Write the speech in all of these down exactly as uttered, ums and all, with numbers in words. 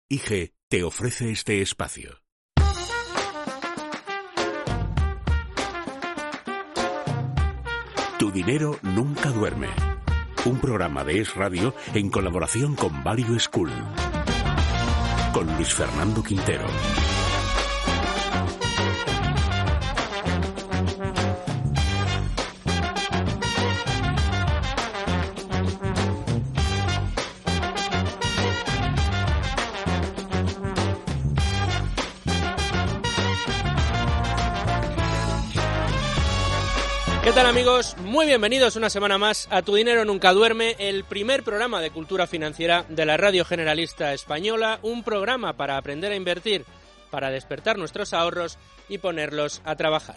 I G te ofrece este espacio. Tu dinero nunca duerme. Un programa de Es Radio en colaboración con Value School. Con Luis Fernando Quintero. ¿Qué tal, amigos? Muy bienvenidos una semana más a Tu Dinero Nunca Duerme, el primer programa de cultura financiera de la Radio Generalista Española, un programa para aprender a invertir, para despertar nuestros ahorros y ponerlos a trabajar.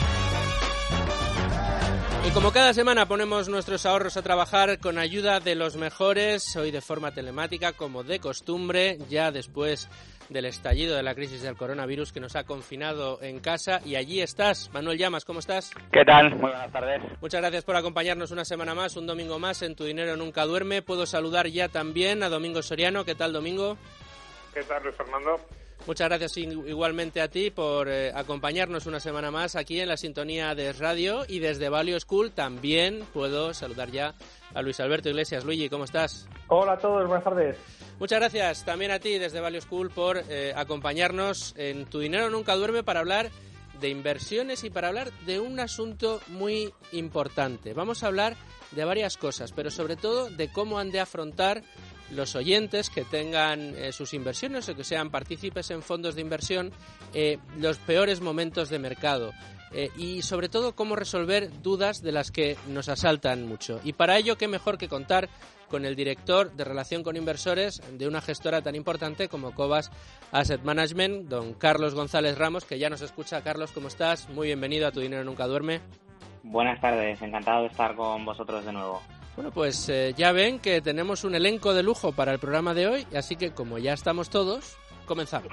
Y como cada semana ponemos nuestros ahorros a trabajar con ayuda de los mejores, hoy de forma telemática como de costumbre, ya después del estallido de la crisis del coronavirus que nos ha confinado en casa. Y allí estás, Manuel Llamas, ¿cómo estás? ¿Qué tal? Muy buenas tardes. Muchas gracias por acompañarnos una semana más, un domingo más en Tu Dinero Nunca Duerme. Puedo saludar ya también a Domingo Soriano. ¿Qué tal, Domingo? ¿Qué tal, Luis Fernando? Muchas gracias igualmente a ti por eh, acompañarnos una semana más aquí en la sintonía de Radio, y desde Value School también puedo saludar ya a Luis Alberto Iglesias. Luigi, ¿cómo estás? Hola a todos, buenas tardes. Muchas gracias también a ti desde Value School por eh, acompañarnos en Tu Dinero Nunca Duerme para hablar de inversiones y para hablar de un asunto muy importante. Vamos a hablar de varias cosas, pero sobre todo de cómo han de afrontar los oyentes que tengan eh, sus inversiones o que sean partícipes en fondos de inversión eh, los peores momentos de mercado eh, y sobre todo cómo resolver dudas de las que nos asaltan mucho. Y para ello, qué mejor que contar con el director de Relación con Inversores de una gestora tan importante como Cobas Asset Management, don Carlos González Ramos, que ya nos escucha. Carlos, ¿cómo estás? Muy bienvenido a Tu Dinero Nunca Duerme. Buenas tardes, encantado de estar con vosotros de nuevo. Bueno, pues eh, ya ven que tenemos un elenco de lujo para el programa de hoy, así que como ya estamos todos, comenzamos.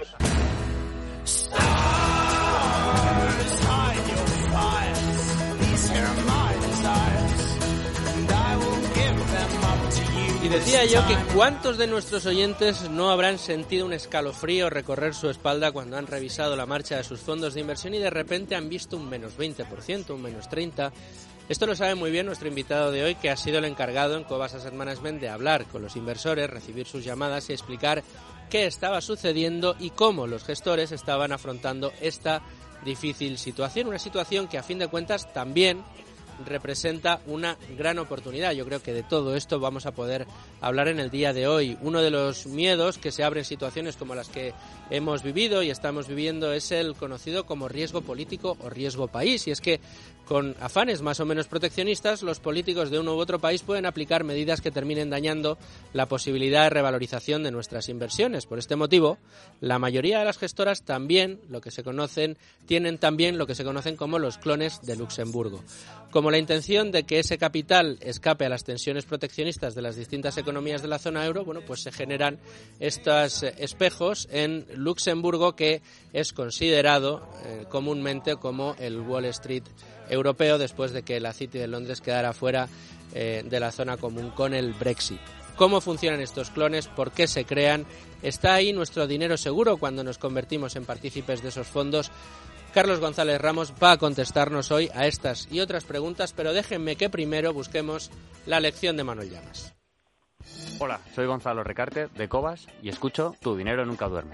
Y decía yo que cuántos de nuestros oyentes no habrán sentido un escalofrío recorrer su espalda cuando han revisado la marcha de sus fondos de inversión y de repente han visto un menos veinte por ciento, un menos treinta por ciento. Esto lo sabe muy bien nuestro invitado de hoy, que ha sido el encargado en Cobas Asset Management de hablar con los inversores, recibir sus llamadas y explicar qué estaba sucediendo y cómo los gestores estaban afrontando esta difícil situación. Una situación que, a fin de cuentas, también representa una gran oportunidad. Yo creo que de todo esto vamos a poder hablar en el día de hoy. Uno de los miedos que se abren en situaciones como las que hemos vivido y estamos viviendo es el conocido como riesgo político o riesgo país, y es que con afanes más o menos proteccionistas, los políticos de uno u otro país pueden aplicar medidas que terminen dañando la posibilidad de revalorización de nuestras inversiones. Por este motivo, la mayoría de las gestoras también, lo que se conocen, tienen también lo que se conocen como los clones de Luxemburgo. Como la intención de que ese capital escape a las tensiones proteccionistas de las distintas economías de la zona euro, bueno, pues se generan estos espejos en Luxemburgo, que es considerado eh, comúnmente como el Wall Street europeo, después de que la City de Londres quedara fuera eh, de la zona común con el Brexit. ¿Cómo funcionan estos clones? ¿Por qué se crean? ¿Está ahí nuestro dinero seguro cuando nos convertimos en partícipes de esos fondos? Carlos González Ramos va a contestarnos hoy a estas y otras preguntas, pero déjenme que primero busquemos la lección de Manuel Llamas. Hola, soy Gonzalo Recarte de Cobas y escucho Tu Dinero Nunca Duerme.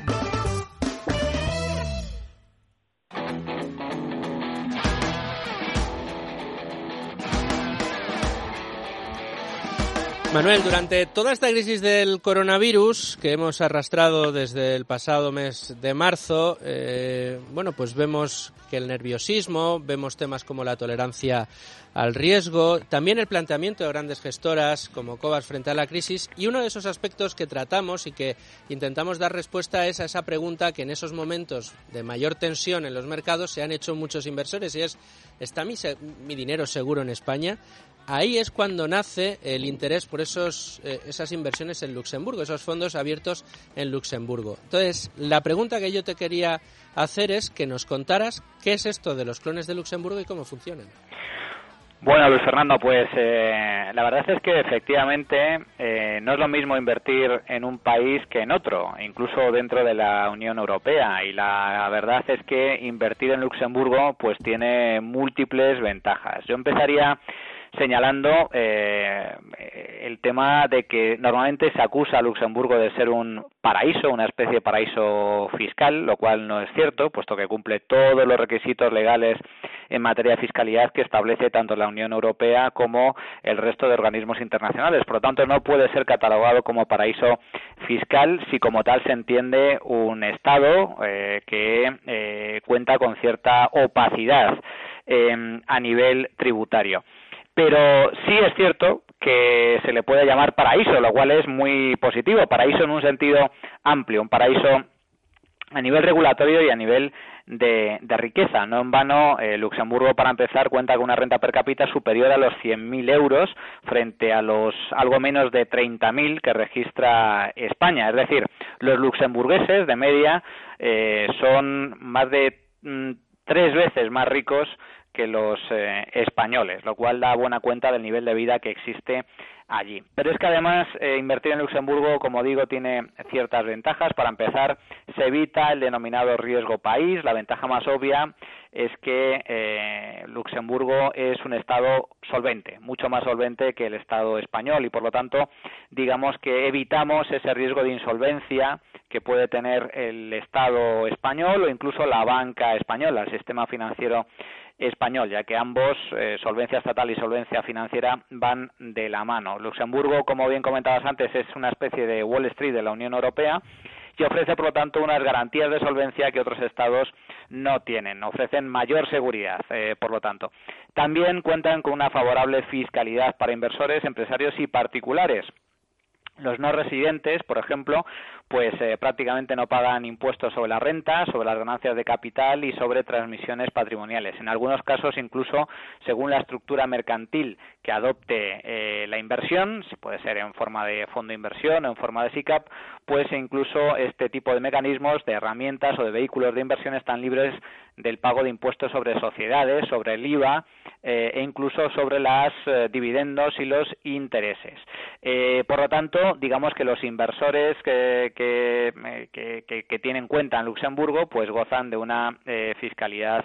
Manuel, durante toda esta crisis del coronavirus que hemos arrastrado desde el pasado mes de marzo, eh, bueno, pues vemos que el nerviosismo, vemos temas como la tolerancia al riesgo, también el planteamiento de grandes gestoras como Cobas frente a la crisis, y uno de esos aspectos que tratamos y que intentamos dar respuesta es a esa pregunta que en esos momentos de mayor tensión en los mercados se han hecho muchos inversores, y es: ¿está mi, mi dinero seguro en España? Ahí es cuando nace el interés por esos eh, esas inversiones en Luxemburgo, esos fondos abiertos en Luxemburgo. Entonces, la pregunta que yo te quería hacer es que nos contaras qué es esto de los clones de Luxemburgo y cómo funcionan. Bueno, Luis Fernando, pues eh, la verdad es que efectivamente eh, no es lo mismo invertir en un país que en otro, incluso dentro de la Unión Europea, y la verdad es que invertir en Luxemburgo pues tiene múltiples ventajas. Yo empezaría señalando eh, el tema de que normalmente se acusa a Luxemburgo de ser un paraíso, una especie de paraíso fiscal, lo cual no es cierto, puesto que cumple todos los requisitos legales en materia de fiscalidad que establece tanto la Unión Europea como el resto de organismos internacionales. Por lo tanto, no puede ser catalogado como paraíso fiscal si como tal se entiende un Estado eh, que eh, cuenta con cierta opacidad eh, a nivel tributario. Pero sí es cierto que se le puede llamar paraíso, lo cual es muy positivo, paraíso en un sentido amplio, un paraíso a nivel regulatorio y a nivel de, de riqueza. No en vano, eh, Luxemburgo, para empezar, cuenta con una renta per cápita superior a los cien mil euros frente a los algo menos de treinta mil que registra España. Es decir, los luxemburgueses de media eh, son más de mm, tres veces más ricos que los eh, españoles, lo cual da buena cuenta del nivel de vida que existe allí. Pero es que además eh, invertir en Luxemburgo, como digo, tiene ciertas ventajas. Para empezar, se evita el denominado riesgo país. La ventaja más obvia es que eh, Luxemburgo es un Estado solvente, mucho más solvente que el Estado español, y por lo tanto, digamos que evitamos ese riesgo de insolvencia que puede tener el Estado español o incluso la banca española, el sistema financiero español, ya que ambos, eh, solvencia estatal y solvencia financiera, van de la mano. Luxemburgo, como bien comentabas antes, es una especie de Wall Street de la Unión Europea y ofrece, por lo tanto, unas garantías de solvencia que otros estados no tienen. Ofrecen mayor seguridad, eh, por lo tanto. También cuentan con una favorable fiscalidad para inversores, empresarios y particulares. Los no residentes, por ejemplo, pues eh, prácticamente no pagan impuestos sobre la renta, sobre las ganancias de capital y sobre transmisiones patrimoniales. En algunos casos, incluso, según la estructura mercantil que adopte eh, la inversión, si puede ser en forma de fondo de inversión o en forma de SICAP, pues incluso este tipo de mecanismos, de herramientas o de vehículos de inversión están libres del pago de impuestos sobre sociedades, sobre el I V A eh, e incluso sobre los eh, dividendos y los intereses. Eh, por lo tanto, digamos que los inversores que, que, que, que, que tienen cuenta en Luxemburgo pues gozan de una eh, fiscalidad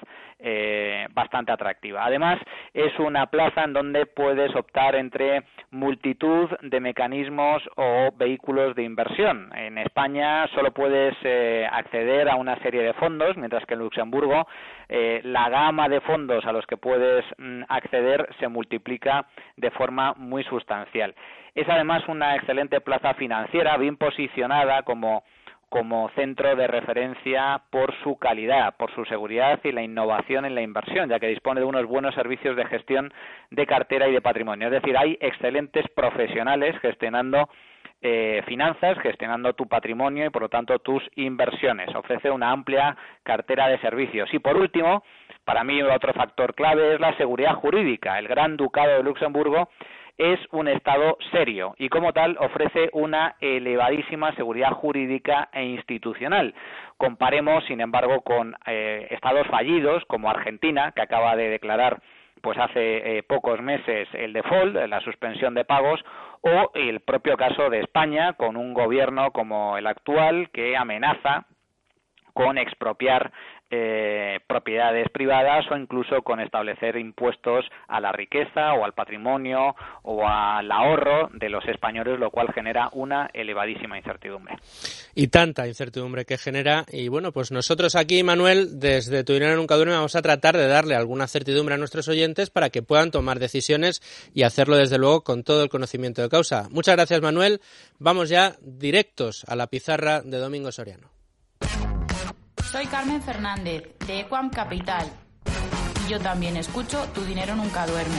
eh, bastante atractiva. Además, es una plaza en donde puedes optar entre multitud de mecanismos o vehículos de inversión. En España solo puedes eh, acceder a una serie de fondos, mientras que en Luxemburgo eh, la gama de fondos a los que puedes mm, acceder se multiplica de forma muy sustancial. Es además una excelente plaza financiera, bien posicionada como, como centro de referencia por su calidad, por su seguridad y la innovación en la inversión, ya que dispone de unos buenos servicios de gestión de cartera y de patrimonio. Es decir, hay excelentes profesionales gestionando eh, finanzas, gestionando tu patrimonio y, por lo tanto, tus inversiones. Ofrece una amplia cartera de servicios. Y, por último, para mí otro factor clave es la seguridad jurídica. El Gran Ducado de Luxemburgo es un Estado serio y, como tal, ofrece una elevadísima seguridad jurídica e institucional. Comparemos, sin embargo, con eh, estados fallidos como Argentina, que acaba de declarar pues hace eh, pocos meses el default, la suspensión de pagos, o el propio caso de España, con un gobierno como el actual que amenaza con expropiar eh, propiedades privadas o incluso con establecer impuestos a la riqueza o al patrimonio o al ahorro de los españoles, lo cual genera una elevadísima incertidumbre. Y tanta incertidumbre que genera. Y bueno, pues nosotros aquí, Manuel, desde Tu Dinero Nunca Duerme, vamos a tratar de darle alguna certidumbre a nuestros oyentes para que puedan tomar decisiones y hacerlo, desde luego, con todo el conocimiento de causa. Muchas gracias, Manuel. Vamos ya directos a la pizarra de Domingo Soriano. Soy Carmen Fernández, de Equam Capital, y yo también escucho Tu Dinero Nunca Duerme.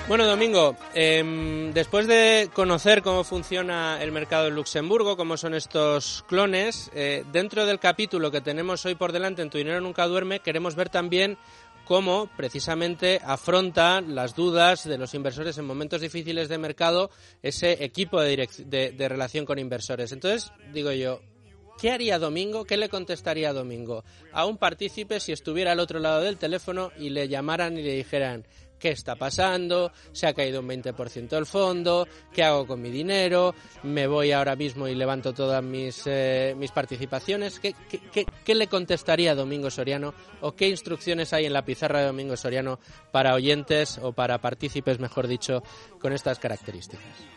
Bueno, Domingo, eh, después de conocer cómo funciona el mercado en Luxemburgo, cómo son estos clones, eh, dentro del capítulo que tenemos hoy por delante en Tu Dinero Nunca Duerme, queremos ver también cómo precisamente afronta las dudas de los inversores en momentos difíciles de mercado ese equipo de, direc- de, de relación con inversores. Entonces, digo yo, ¿qué haría Domingo? ¿Qué le contestaría Domingo a un partícipe si estuviera al otro lado del teléfono y le llamaran y le dijeran: ¿qué está pasando? ¿Se ha caído un veinte por ciento el fondo? ¿Qué hago con mi dinero? ¿Me voy ahora mismo y levanto todas mis eh, mis participaciones? ¿Qué, qué, qué, ¿Qué le contestaría Domingo Soriano? ¿O qué instrucciones hay en la pizarra de Domingo Soriano para oyentes o para partícipes, mejor dicho, con estas características?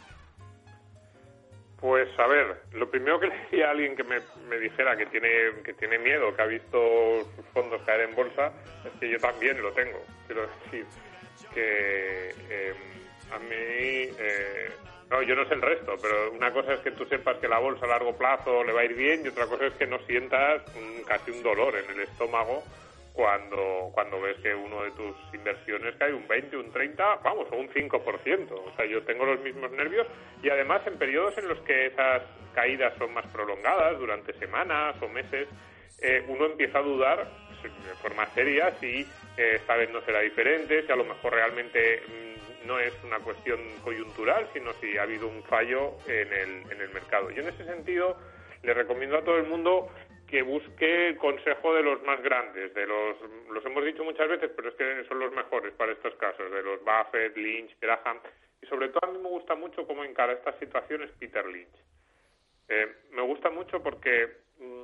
Pues a ver, lo primero que le diría a alguien que me, me dijera que tiene que tiene miedo, que ha visto sus fondos caer en bolsa, es que yo también lo tengo. Quiero decir que eh, a mí, eh, no, yo no sé el resto, pero una cosa es que tú sepas que la bolsa a largo plazo le va a ir bien y otra cosa es que no sientas un, casi un dolor en el estómago cuando cuando ves que uno de tus inversiones cae un veinte, un treinta, vamos, o un cinco por ciento. O sea, yo tengo los mismos nervios y además en periodos en los que esas caídas son más prolongadas, durante semanas o meses, eh, uno empieza a dudar de forma seria si eh, esta vez no será diferente, si a lo mejor realmente mmm, no es una cuestión coyuntural, sino si ha habido un fallo en el, en el mercado. Yo en ese sentido le recomiendo a todo el mundo que busque consejo de los más grandes, de los los hemos dicho muchas veces, pero es que son los mejores para estos casos, de los Buffett, Lynch, Graham, y sobre todo a mí me gusta mucho cómo encara estas situaciones Peter Lynch. Eh, me gusta mucho porque mm,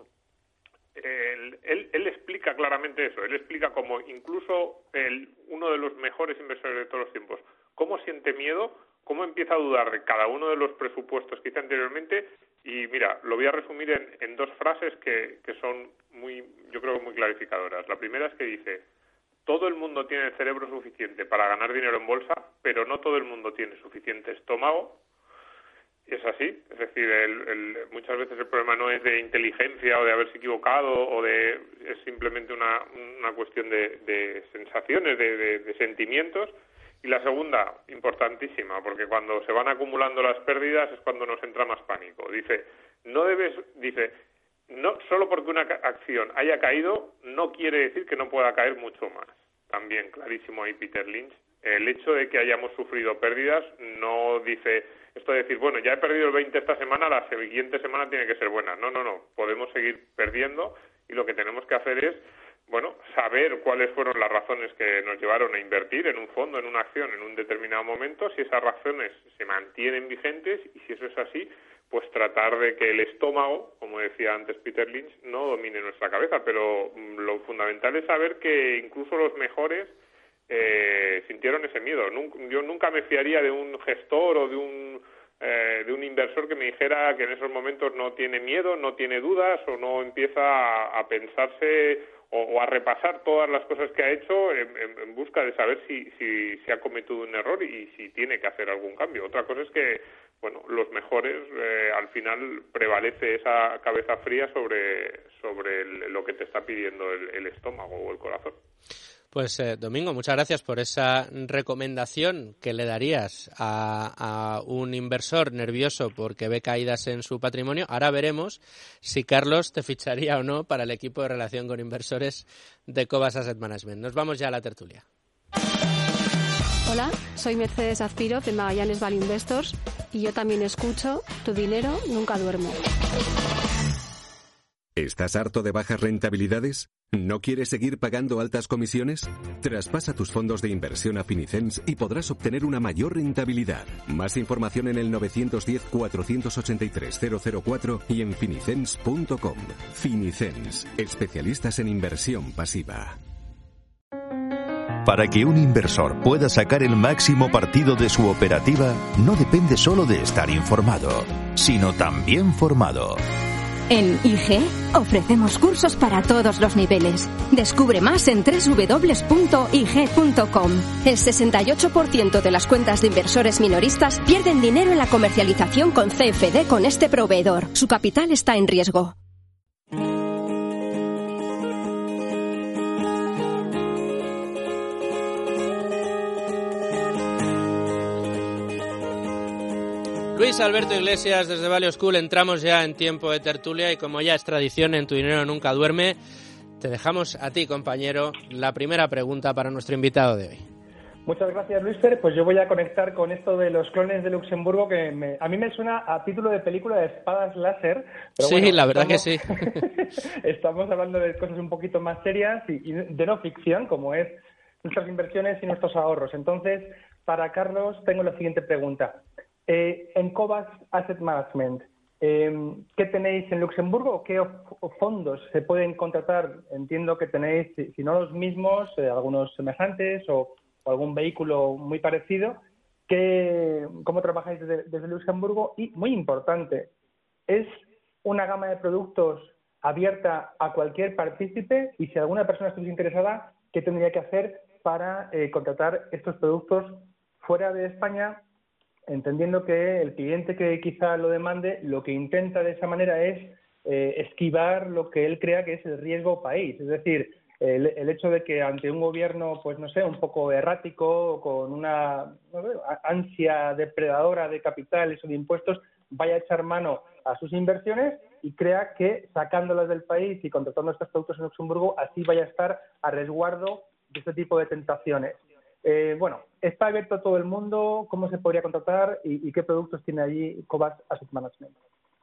él, él, él explica claramente eso, él explica cómo incluso el, uno de los mejores inversores de todos los tiempos, cómo siente miedo, cómo empieza a dudar de cada uno de los presupuestos que hice anteriormente. Y mira, lo voy a resumir en, en dos frases que, que son muy, yo creo, muy clarificadoras. La primera es que dice: todo el mundo tiene el cerebro suficiente para ganar dinero en bolsa, pero no todo el mundo tiene suficiente estómago. Es así, es decir, el, el, muchas veces el problema no es de inteligencia o de haberse equivocado o de es simplemente una, una cuestión de, de sensaciones, de, de, de sentimientos. Y la segunda, importantísima, porque cuando se van acumulando las pérdidas es cuando nos entra más pánico. Dice, no debes, dice, no solo porque una acción haya caído, no quiere decir que no pueda caer mucho más. También clarísimo ahí Peter Lynch. El hecho de que hayamos sufrido pérdidas no dice, esto de decir, bueno, ya he perdido el veinte esta semana, la siguiente semana tiene que ser buena. No, no, no, podemos seguir perdiendo y lo que tenemos que hacer es, bueno, saber cuáles fueron las razones que nos llevaron a invertir en un fondo, en una acción, en un determinado momento, si esas razones se mantienen vigentes y si eso es así, pues tratar de que el estómago, como decía antes Peter Lynch, no domine nuestra cabeza. Pero lo fundamental es saber que incluso los mejores eh, sintieron ese miedo. Yo nunca me fiaría de un gestor o de un eh, de un inversor que me dijera que en esos momentos no tiene miedo, no tiene dudas o no empieza a, a pensarse o, o a repasar todas las cosas que ha hecho en, en, en busca de saber si, si, si ha cometido un error y si tiene que hacer algún cambio. Otra cosa es que, bueno, los mejores, eh, al final prevalece esa cabeza fría sobre, sobre el, lo que te está pidiendo el, el estómago o el corazón. Pues eh, Domingo, muchas gracias por esa recomendación que le darías a, a un inversor nervioso porque ve caídas en su patrimonio. Ahora veremos si Carlos te ficharía o no para el equipo de relación con inversores de Cobas Asset Management. Nos vamos ya a la tertulia. Hola, soy Mercedes Azpiro de Magallanes Value Investors y yo también escucho Tu Dinero Nunca Duerme. ¿Estás harto de bajas rentabilidades? ¿No quieres seguir pagando altas comisiones? Traspasa tus fondos de inversión a Finicens y podrás obtener una mayor rentabilidad. Más información en el nueve uno cero, cuatro ocho tres, cero cero cuatro y en finicens punto com. Finicens, especialistas en inversión pasiva. Para que un inversor pueda sacar el máximo partido de su operativa, no depende solo de estar informado, sino también formado. En I G ofrecemos cursos para todos los niveles. Descubre más en doble u doble u doble u punto i g punto com. El sesenta y ocho por ciento de las cuentas de inversores minoristas pierden dinero en la comercialización con C F D con este proveedor. Su capital está en riesgo. Luis Alberto Iglesias, desde Value School, entramos ya en tiempo de tertulia y como ya es tradición en Tu Dinero Nunca Duerme, te dejamos a ti, compañero, la primera pregunta para nuestro invitado de hoy. Muchas gracias, Luis Fer. Pues yo voy a conectar con esto de los clones de Luxemburgo, que me, a mí me suena a título de película de espadas láser. Pero sí, bueno, la verdad estamos, que sí. Estamos hablando de cosas un poquito más serias y, y de no ficción, como es nuestras inversiones y nuestros ahorros. Entonces, para Carlos, tengo la siguiente pregunta. Eh, en Cobas Asset Management, eh, ¿qué tenéis en Luxemburgo? ¿Qué fondos se pueden contratar? Entiendo que tenéis, si, si no los mismos, eh, algunos semejantes o, o algún vehículo muy parecido. ¿Qué, ¿Cómo trabajáis desde, desde Luxemburgo? Y, muy importante, ¿es una gama de productos abierta a cualquier partícipe? Y si alguna persona estuviese interesada, ¿qué tendría que hacer para eh, contratar estos productos fuera de España? Entendiendo que el cliente que quizá lo demande, lo que intenta de esa manera es eh, esquivar lo que él crea que es el riesgo país. Es decir, el, el hecho de que ante un gobierno, pues no sé, un poco errático, con una no sé, ansia depredadora de capitales o de impuestos, vaya a echar mano a sus inversiones y crea que sacándolas del país y contratando estos productos en Luxemburgo, así vaya a estar a resguardo de este tipo de tentaciones. Eh, bueno, ¿está abierto a todo el mundo? ¿Cómo se podría contratar? ¿Y, y qué productos tiene allí Cobas Asset Management?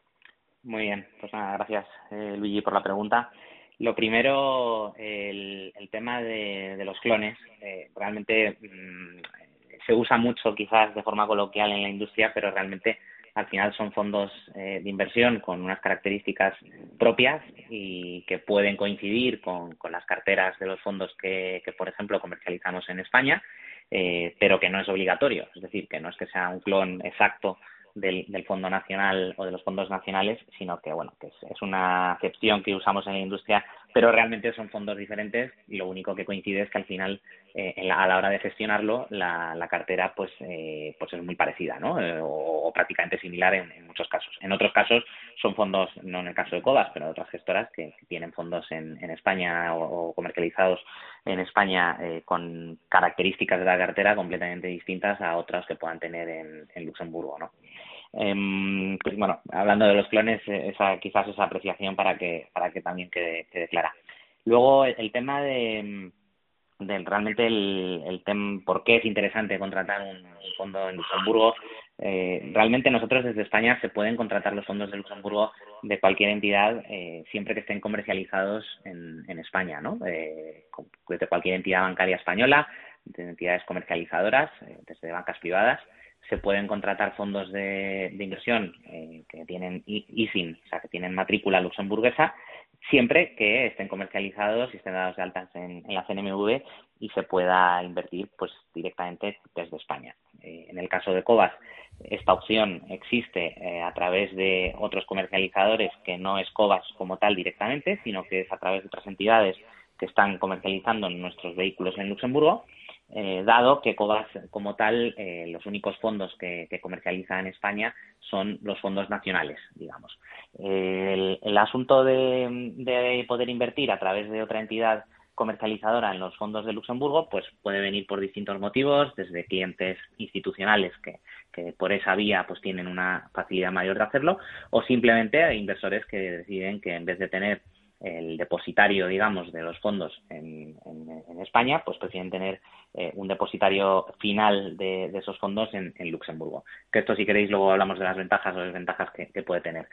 Muy bien, pues nada, gracias eh, Luigi por la pregunta. Lo primero, el, el tema de, de los clones. Eh, realmente mmm, se usa mucho quizás de forma coloquial en la industria, pero realmente al final son fondos eh, de inversión con unas características propias y que pueden coincidir con, con las carteras de los fondos que, que, por ejemplo, comercializamos en España, eh, pero que no es obligatorio. Es decir, que no es que sea un clon exacto del, del fondo nacional o de los fondos nacionales, sino que, bueno, que es, es una acepción que usamos en la industria, pero realmente son fondos diferentes y lo único que coincide es que al final, eh, en la, a la hora de gestionarlo, la, la cartera pues eh, pues es muy parecida, ¿no? Eh, o, o prácticamente similar en, en muchos casos. En otros casos son fondos, no en el caso de Cobas, pero de otras gestoras que, que tienen fondos en, en España o, o comercializados en España eh, con características de la cartera completamente distintas a otras que puedan tener en, en Luxemburgo, ¿no? Eh, pues bueno, hablando de los clones, esa quizás esa apreciación para que para que también quede, quede clara. Luego el, el tema de, de realmente el, el tema por qué es interesante contratar un, un fondo en Luxemburgo. Eh, realmente nosotros desde España se pueden contratar los fondos de Luxemburgo de cualquier entidad eh, siempre que estén comercializados en, en España, ¿no? Eh, desde cualquier entidad bancaria española, de entidades comercializadoras, eh, desde bancas privadas. Se pueden contratar fondos de, de inversión eh, que tienen I S I N, o sea, que tienen matrícula luxemburguesa, siempre que estén comercializados y estén dados de altas en, en la C N M V y se pueda invertir pues directamente desde España. Eh, en el caso de Cobas, esta opción existe eh, a través de otros comercializadores que no es Cobas como tal directamente, sino que es a través de otras entidades que están comercializando nuestros vehículos en Luxemburgo. Eh, dado que Cobas como tal, eh, los únicos fondos que, que comercializa en España son los fondos nacionales, digamos. Eh, el, el asunto de, de poder invertir a través de otra entidad comercializadora en los fondos de Luxemburgo, pues puede venir por distintos motivos, desde clientes institucionales que, que por esa vía pues tienen una facilidad mayor de hacerlo, o simplemente inversores que deciden que en vez de tener el depositario, digamos, de los fondos en, en, en España, pues prefieren tener eh, un depositario final de, de esos fondos en, en Luxemburgo. Que esto, si queréis, luego hablamos de las ventajas o desventajas que, que puede tener.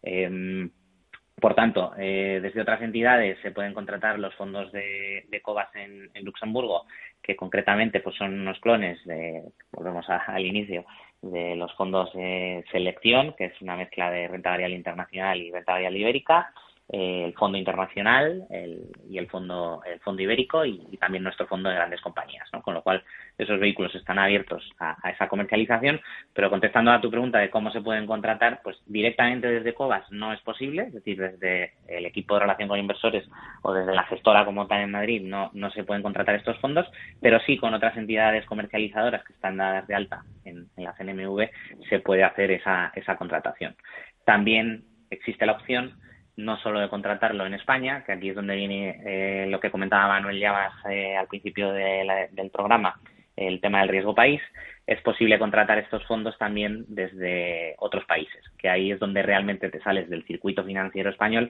Eh, por tanto, eh, desde otras entidades se pueden contratar los fondos de, de Cobas en, en Luxemburgo, que concretamente pues son unos clones, de, volvemos a, al inicio, de los fondos de selección, que es una mezcla de renta variable internacional y renta variable ibérica, eh, el fondo internacional el, y el fondo el fondo ibérico y, y también nuestro fondo de grandes compañías, ¿no? Con lo cual esos vehículos están abiertos a, a esa comercialización, pero contestando a tu pregunta de cómo se pueden contratar, pues directamente desde Cobas no es posible, es decir, desde el equipo de relación con inversores o desde la gestora como tal en Madrid no, no se pueden contratar estos fondos, pero sí con otras entidades comercializadoras que están dadas de alta en, en la C N M V se puede hacer esa, esa contratación. También existe la opción no solo de contratarlo en España, que aquí es donde viene eh, lo que comentaba Manuel Llamas eh, al principio de la, del programa, el tema del riesgo país, es posible contratar estos fondos también desde otros países, que ahí es donde realmente te sales del circuito financiero español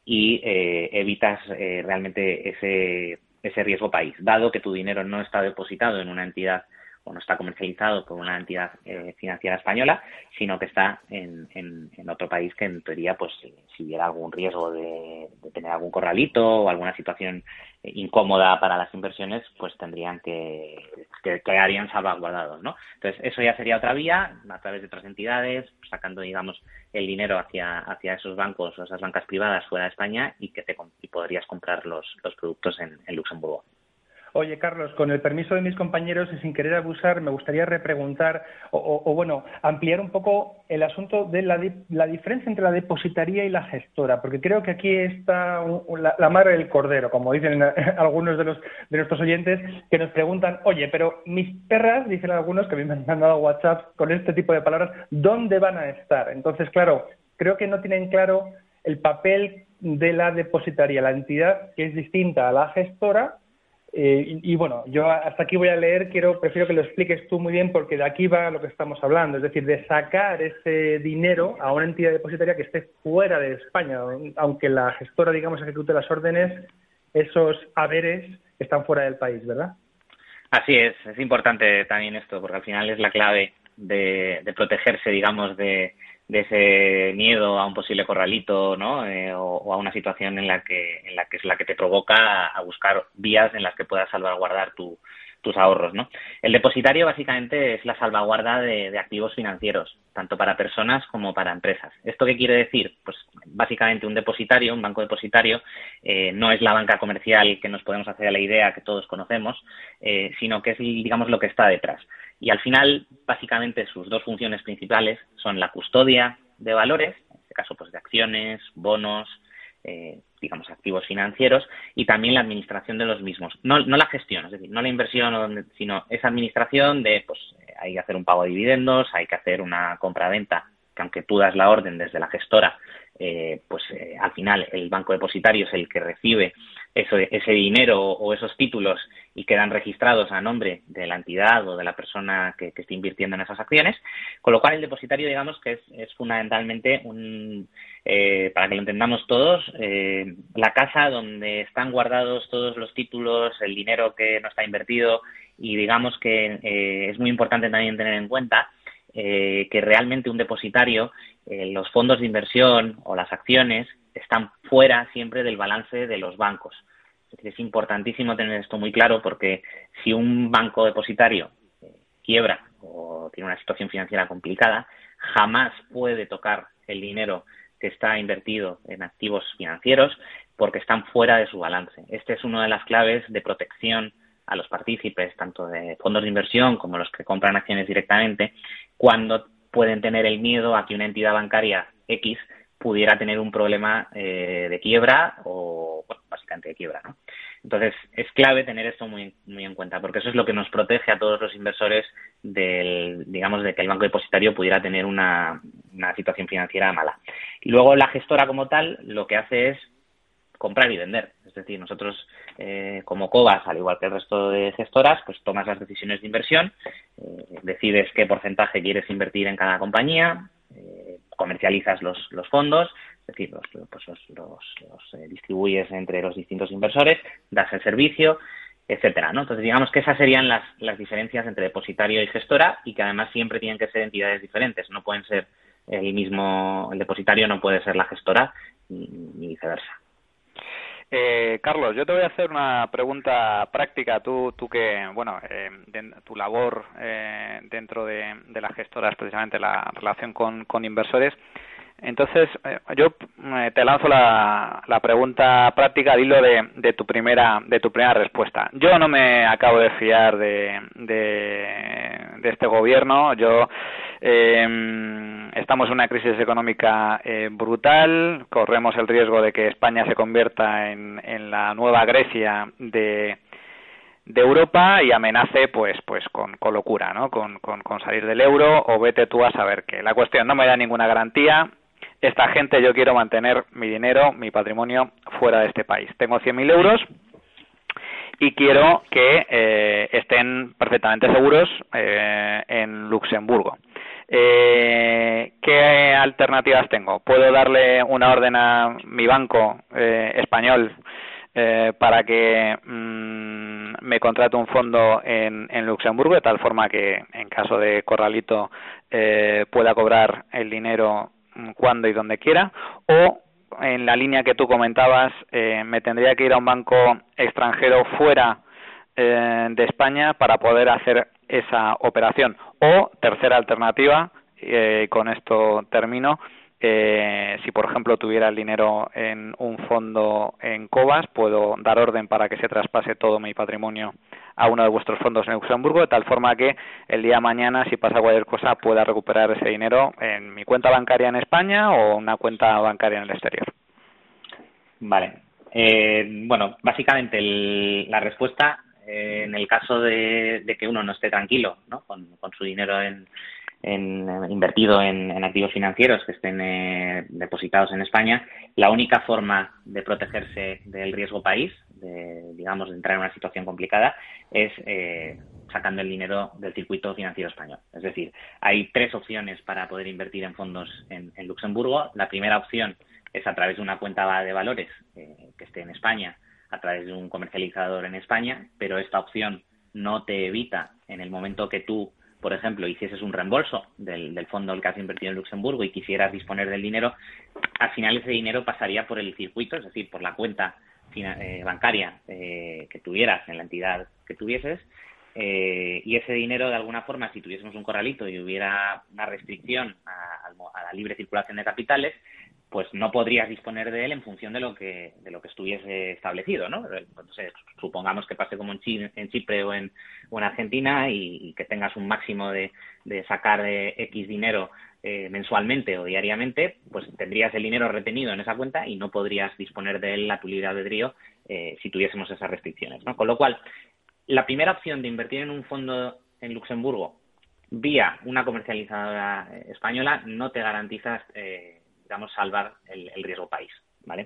y eh, evitas eh, realmente ese, ese riesgo país, dado que tu dinero no está depositado en una entidad o no está comercializado por una entidad eh, financiera española, sino que está en, en, en otro país que en teoría, pues si hubiera algún riesgo de, de tener algún corralito o alguna situación eh, incómoda para las inversiones, pues tendrían que, que quedarían salvaguardados, ¿no? Entonces, eso ya sería otra vía, a través de otras entidades, sacando, digamos, el dinero hacia hacia esos bancos o esas bancas privadas fuera de España y que te y podrías comprar los, los productos en, en Luxemburgo. Oye, Carlos, con el permiso de mis compañeros y sin querer abusar, me gustaría repreguntar o, o, o bueno, ampliar un poco el asunto de la, la diferencia entre la depositaría y la gestora, porque creo que aquí está un, la, la madre del cordero, como dicen algunos de los de nuestros oyentes, que nos preguntan, oye, pero mis perras, dicen algunos, que a mí me han mandado WhatsApp con este tipo de palabras, ¿dónde van a estar? Entonces, claro, creo que no tienen claro el papel de la depositaría, la entidad que es distinta a la gestora. Eh, y, y bueno, yo hasta aquí voy a leer, quiero prefiero que lo expliques tú muy bien porque de aquí va lo que estamos hablando, es decir, de sacar ese dinero a una entidad depositaria que esté fuera de España, aunque la gestora, digamos, ejecute las órdenes, esos haberes están fuera del país, ¿verdad? Así es, es importante también esto, porque al final es la clave de, de protegerse, digamos, de, de ese miedo a un posible corralito, ¿no? Eh, o, o a una situación en la que en la que es la que te provoca a buscar vías en las que puedas salvaguardar tu, tus ahorros, ¿no? El depositario básicamente es la salvaguarda de, de activos financieros, tanto para personas como para empresas. ¿Esto qué quiere decir? Pues básicamente un depositario, un banco depositario, eh, no es la banca comercial que nos podemos hacer a la idea que todos conocemos, eh, sino que es, digamos, lo que está detrás. Y al final, básicamente, sus dos funciones principales son la custodia de valores, en este caso, pues de acciones, bonos, eh, digamos, activos financieros, y también la administración de los mismos. No, no la gestión, es decir, no la inversión, sino esa administración de, pues, hay que hacer un pago de dividendos, hay que hacer una compra-venta, que aunque tú das la orden desde la gestora, eh, pues eh, al final el banco depositario es el que recibe eso, ese dinero o esos títulos y quedan registrados a nombre de la entidad o de la persona que, que esté invirtiendo en esas acciones, con lo cual el depositario, digamos, que es, es fundamentalmente un, eh, para que lo entendamos todos, eh, la casa donde están guardados todos los títulos, el dinero que no está invertido, y digamos que eh, es muy importante también tener en cuenta eh, que realmente un depositario, eh, los fondos de inversión o las acciones están fuera siempre del balance de los bancos. Es decir, es importantísimo tener esto muy claro, porque si un banco depositario eh, quiebra o tiene una situación financiera complicada, jamás puede tocar el dinero que está invertido en activos financieros porque están fuera de su balance. Este es una de las claves de protección a los partícipes, tanto de fondos de inversión como los que compran acciones directamente, cuando pueden tener el miedo a que una entidad bancaria X pudiera tener un problema eh, de quiebra o, bueno, básicamente de quiebra, ¿no? Entonces, es clave tener esto muy muy en cuenta, porque eso es lo que nos protege a todos los inversores del, digamos, de que el banco depositario pudiera tener una, una situación financiera mala. Y luego la gestora como tal lo que hace es comprar y vender. Es decir, nosotros eh, como Cobas, al igual que el resto de gestoras, pues tomas las decisiones de inversión, eh, decides qué porcentaje quieres invertir en cada compañía, eh, comercializas los, los fondos, es decir, los, pues los, los, los eh, distribuyes entre los distintos inversores, das el servicio, etcétera, ¿no? Entonces, digamos que esas serían las, las diferencias entre depositario y gestora, y que además siempre tienen que ser entidades diferentes, no pueden ser el mismo, el depositario no puede ser la gestora ni, ni viceversa. Eh, Carlos, yo te voy a hacer una pregunta práctica. Tú, tú que, bueno, eh, de, tu labor eh, dentro de, de la gestora es precisamente la relación con, con inversores. Entonces, eh, yo eh, te lanzo la, la pregunta práctica al hilo de, de tu primera de tu primera respuesta. Yo no me acabo de fiar de, de, de este gobierno. Yo eh, estamos en una crisis económica eh, brutal. Corremos el riesgo de que España se convierta en, en la nueva Grecia de de Europa y amenace pues pues con, con locura, ¿no? Con, con, con salir del euro, o vete tú a saber qué. La cuestión, no me da ninguna garantía. Esta gente, yo quiero mantener mi dinero, mi patrimonio fuera de este país. Tengo cien mil euros y quiero que eh, estén perfectamente seguros eh, en Luxemburgo. Eh, ¿Qué alternativas tengo? ¿Puedo darle una orden a mi banco eh, español eh, para que mmm, me contrate un fondo en, en Luxemburgo, de tal forma que en caso de corralito eh, pueda cobrar el dinero cuando y donde quiera? ¿O en la línea que tú comentabas, eh, me tendría que ir a un banco extranjero fuera eh, de España para poder hacer esa operación? O, tercera alternativa, eh, con esto termino, eh, si por ejemplo tuviera el dinero en un fondo en Cobas, puedo dar orden para que se traspase todo mi patrimonio a uno de vuestros fondos en Luxemburgo, de tal forma que el día de mañana, si pasa cualquier cosa, pueda recuperar ese dinero en mi cuenta bancaria en España o una cuenta bancaria en el exterior. Vale. Eh, bueno, básicamente el, la respuesta eh, en el caso de, de que uno no esté tranquilo, ¿no?, con, con su dinero en, en, invertido en, en activos financieros que estén eh, depositados en España, la única forma de protegerse del riesgo país, de, digamos, de entrar en una situación complicada, es eh, sacando el dinero del circuito financiero español. Es decir, hay tres opciones para poder invertir en fondos en, en Luxemburgo. La primera opción es a través de una cuenta de valores eh, que esté en España, a través de un comercializador en España, pero esta opción no te evita, en el momento que tú, por ejemplo, hicieses un reembolso del, del fondo al que has invertido en Luxemburgo y quisieras disponer del dinero, al final ese dinero pasaría por el circuito, es decir, por la cuenta eh, bancaria eh, que tuvieras en la entidad que tuvieses, eh, y ese dinero, de alguna forma, si tuviésemos un corralito y hubiera una restricción a, a la libre circulación de capitales, pues no podrías disponer de él en función de lo que de lo que estuviese establecido, ¿no? Entonces, supongamos que pase como en Chipre, en Chipre o, en, o en Argentina y, y que tengas un máximo de, de sacar de X dinero eh, mensualmente o diariamente, pues tendrías el dinero retenido en esa cuenta y no podrías disponer de él a tu libre albedrío eh, si tuviésemos esas restricciones, ¿no? Con lo cual, la primera opción de invertir en un fondo en Luxemburgo vía una comercializadora española no te garantiza eh, digamos, salvar el, el riesgo país, ¿vale?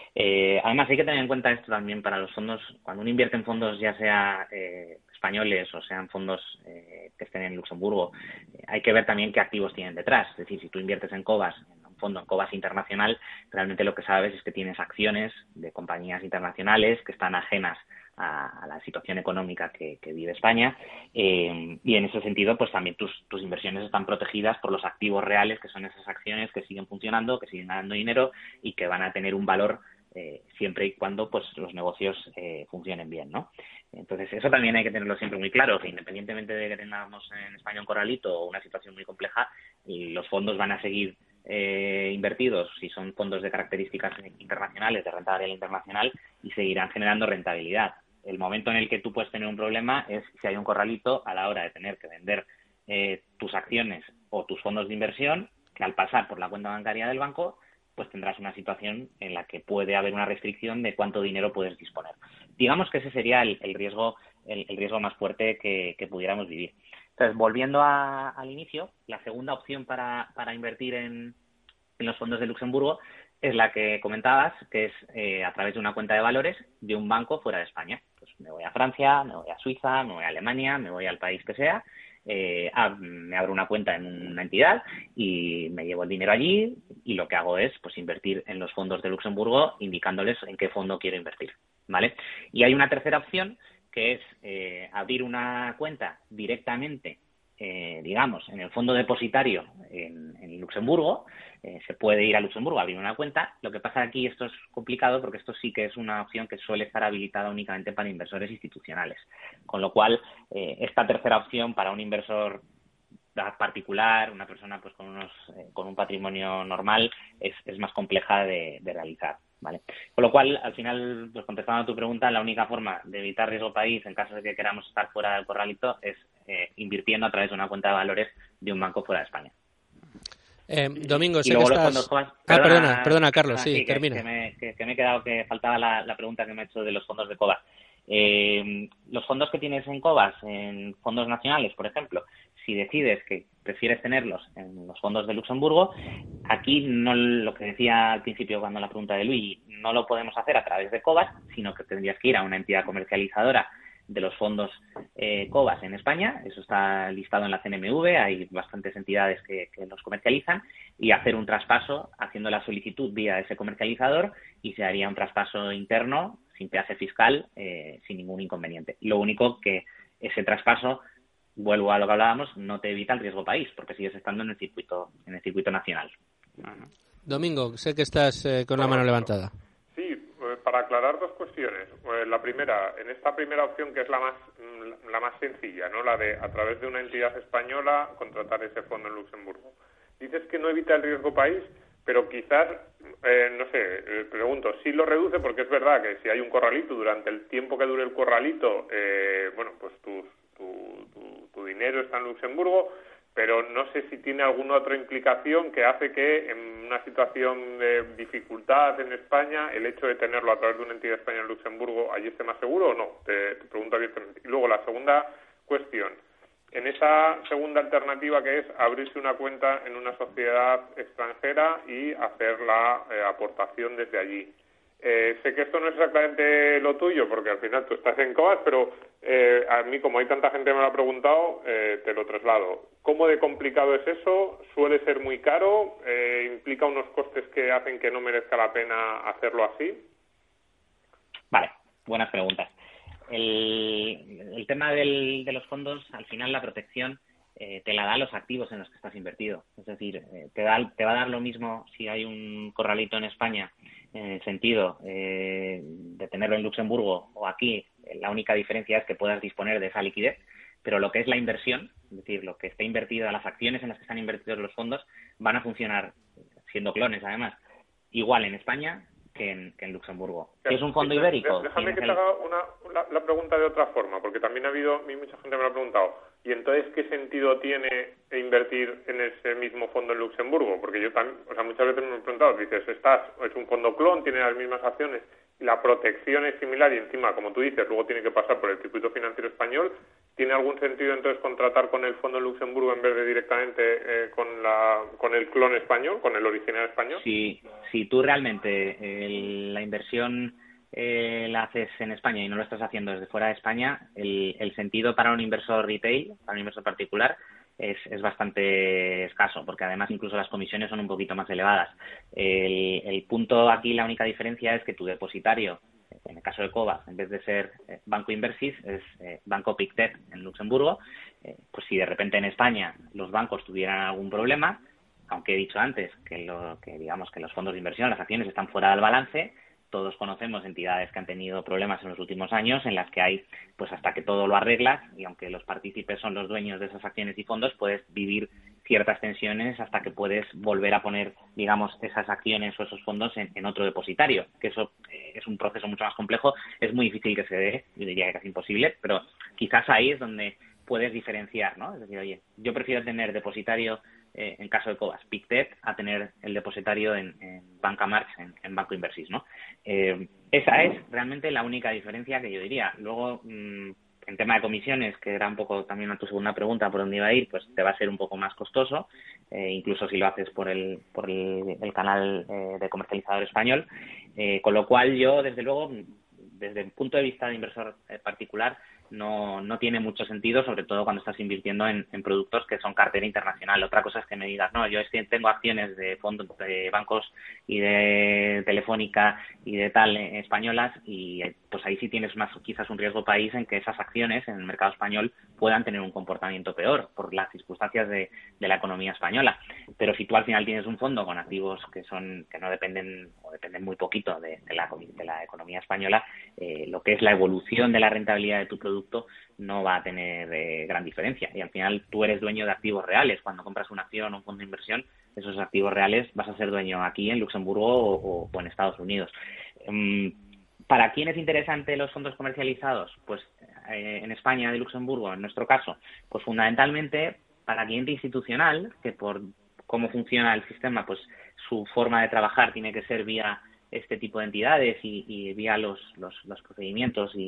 Eh, además, hay que tener en cuenta esto también para los fondos. Cuando uno invierte en fondos, ya sea eh, españoles o sean fondos eh, que estén en Luxemburgo, eh, hay que ver también qué activos tienen detrás. Es decir, si tú inviertes en Cobas, en un fondo en Cobas internacional, realmente lo que sabes es que tienes acciones de compañías internacionales que están ajenas a, a la situación económica que, que vive España, eh, y en ese sentido pues también tus, tus inversiones están protegidas por los activos reales, que son esas acciones que siguen funcionando, que siguen ganando dinero y que van a tener un valor eh, siempre y cuando pues los negocios eh, funcionen bien, ¿no? Entonces eso también hay que tenerlo siempre muy claro, que independientemente de que tengamos en España un corralito o una situación muy compleja, los fondos van a seguir Eh, invertidos, si son fondos de características internacionales, de renta variable internacional, y seguirán generando rentabilidad. El momento en el que tú puedes tener un problema es si hay un corralito a la hora de tener que vender eh, tus acciones o tus fondos de inversión, que al pasar por la cuenta bancaria del banco, pues tendrás una situación en la que puede haber una restricción de cuánto dinero puedes disponer. Digamos que ese sería el, el riesgo el, el riesgo más fuerte que, que pudiéramos vivir. Entonces, volviendo a, al inicio, la segunda opción para, para invertir en, en los fondos de Luxemburgo es la que comentabas, que es eh, a través de una cuenta de valores de un banco fuera de España. Pues me voy a Francia, me voy a Suiza, me voy a Alemania, me voy al país que sea, eh, a, me abro una cuenta en una entidad y me llevo el dinero allí, y lo que hago es pues invertir en los fondos de Luxemburgo indicándoles en qué fondo quiero invertir, ¿vale? Y hay una tercera opción, que es eh, abrir una cuenta directamente, eh, digamos, en el fondo depositario en, en Luxemburgo. Eh, se puede ir a Luxemburgo a abrir una cuenta. Lo que pasa aquí, esto es complicado porque esto sí que es una opción que suele estar habilitada únicamente para inversores institucionales. Con lo cual, eh, esta tercera opción para un inversor particular, una persona pues con unos eh, con un patrimonio normal, es, es más compleja de, de realizar, ¿vale? Con lo cual, al final, pues contestando a tu pregunta, la única forma de evitar riesgo país en caso de que queramos estar fuera del corralito es eh, invirtiendo a través de una cuenta de valores de un banco fuera de España. Eh, Domingo, sé que estás... Cobas... Ah, perdona, perdona, perdona Carlos, ah, sí, sí que, termina. Que me, que, que me he quedado, que faltaba la, la pregunta que me he hecho de los fondos de Cobas. Eh, los fondos que tienes en Cobas, en fondos nacionales, por ejemplo, si decides que prefieres tenerlos en los fondos de Luxemburgo, aquí no, lo que decía al principio cuando la pregunta de Luigi, no lo podemos hacer a través de Cobas, sino que tendrías que ir a una entidad comercializadora de los fondos eh, Cobas en España, eso está listado en la C N M V, hay bastantes entidades que, que los comercializan, y hacer un traspaso haciendo la solicitud vía ese comercializador, y se haría un traspaso interno sin peaje fiscal, eh, sin ningún inconveniente. Lo único que ese traspaso, vuelvo a lo que hablábamos, no te evita el riesgo país, porque sigues estando en el circuito, en el circuito nacional. Domingo, sé que estás eh, con la mano levantada. Para aclarar dos cuestiones. La primera, en esta primera opción, que es la más la más sencilla, ¿no? La de, a través de una entidad española, contratar ese fondo en Luxemburgo. Dices que no evita el riesgo país, pero quizás, eh, no sé, eh, pregunto, sí lo reduce, porque es verdad que si hay un corralito, durante el tiempo que dure el corralito, eh, bueno, pues tu, tu, tu, tu dinero está en Luxemburgo, pero no sé si tiene alguna otra implicación que hace que en una situación de dificultad en España el hecho de tenerlo a través de una entidad española en Luxemburgo allí esté más seguro o no. Te, te pregunto abiertamente. Y luego la segunda cuestión. En esa segunda alternativa, que es abrirse una cuenta en una sociedad extranjera y hacer la eh, aportación desde allí. Eh, sé que esto no es exactamente lo tuyo, porque al final tú estás en Cobas, pero eh, a mí, como hay tanta gente que me lo ha preguntado, eh, te lo traslado. ¿Cómo de complicado es eso? ¿Suele ser muy caro? Eh, ¿Implica unos costes que hacen que no merezca la pena hacerlo así? Vale, buenas preguntas. El, el tema del, de los fondos, al final la protección eh, te la da los activos en los que estás invertido. Es decir, eh, te, da, te va a dar lo mismo si hay un corralito en España, en el sentido eh, de tenerlo en Luxemburgo o aquí. La única diferencia es que puedas disponer de esa liquidez, pero lo que es la inversión, es decir, lo que esté invertido, las acciones en las que están invertidos los fondos, van a funcionar, siendo clones además, igual en España que en, que en Luxemburgo. ¿Qué es un fondo ibérico? Déjame que te haga una, la, la pregunta de otra forma, porque también ha habido, a mí mucha gente me lo ha preguntado, ¿y entonces qué sentido tiene invertir en ese mismo fondo en Luxemburgo? Porque yo también, o sea, muchas veces me he preguntado, dices, estás, es un fondo clon, tiene las mismas acciones, la protección es similar y encima, como tú dices, luego tiene que pasar por el circuito financiero español. ¿Tiene algún sentido entonces contratar con el fondo en Luxemburgo en vez de directamente eh, con la con el clon español, con el original español? Si, si tú realmente el, la inversión eh, la haces en España y no lo estás haciendo desde fuera de España, el, el sentido para un inversor retail, para un inversor particular, es, es bastante escaso, porque además incluso las comisiones son un poquito más elevadas. El, el punto aquí, la única diferencia es que tu depositario, en el caso de Cobas, en vez de ser eh, Banco Inversis, es eh, Banco Pictet en Luxemburgo. Eh, pues si de repente en España los bancos tuvieran algún problema, aunque he dicho antes que, lo, que digamos que los fondos de inversión, las acciones están fuera del balance, todos conocemos entidades que han tenido problemas en los últimos años en las que hay, pues hasta que todo lo arreglas, y aunque los partícipes son los dueños de esas acciones y fondos, puedes vivir ciertas tensiones hasta que puedes volver a poner, digamos, esas acciones o esos fondos en, en otro depositario, que eso eh, es un proceso mucho más complejo, es muy difícil que se dé, yo diría que casi imposible, pero quizás ahí es donde puedes diferenciar, ¿no? Es decir, oye, yo prefiero tener depositario, eh, en caso de Cobas, Pictet, a tener el depositario en, en Banca March, en, en Banco Inversis, ¿no? Eh, esa es realmente la única diferencia que yo diría. Luego, mmm, en tema de comisiones, que era un poco también a tu segunda pregunta por dónde iba a ir, pues te va a ser un poco más costoso, eh, incluso si lo haces por el por el, el canal eh, de comercializador español, eh, con lo cual yo, desde luego, desde el punto de vista de inversor eh, particular, no no tiene mucho sentido, sobre todo cuando estás invirtiendo en, en productos que son cartera internacional. Otra cosa es que me digas, no, yo es que tengo acciones de fondos, de bancos y de Telefónica y de tal eh, españolas, y pues ahí sí tienes más quizás un riesgo país en que esas acciones en el mercado español puedan tener un comportamiento peor por las circunstancias de, de la economía española. Pero si tú al final tienes un fondo con activos que son que no dependen o dependen muy poquito de, de, la, de la economía española, eh, lo que es la evolución de la rentabilidad de tu producto no va a tener eh, gran diferencia, y al final tú eres dueño de activos reales. Cuando compras una acción o un fondo de inversión, esos activos reales vas a ser dueño aquí en Luxemburgo o, o en Estados Unidos. Um, ¿Para quién es interesante los fondos comercializados? Pues eh, en España, de Luxemburgo, en nuestro caso, pues fundamentalmente para cliente institucional, que por cómo funciona el sistema, pues su forma de trabajar tiene que ser vía este tipo de entidades y, y vía los, los, los procedimientos y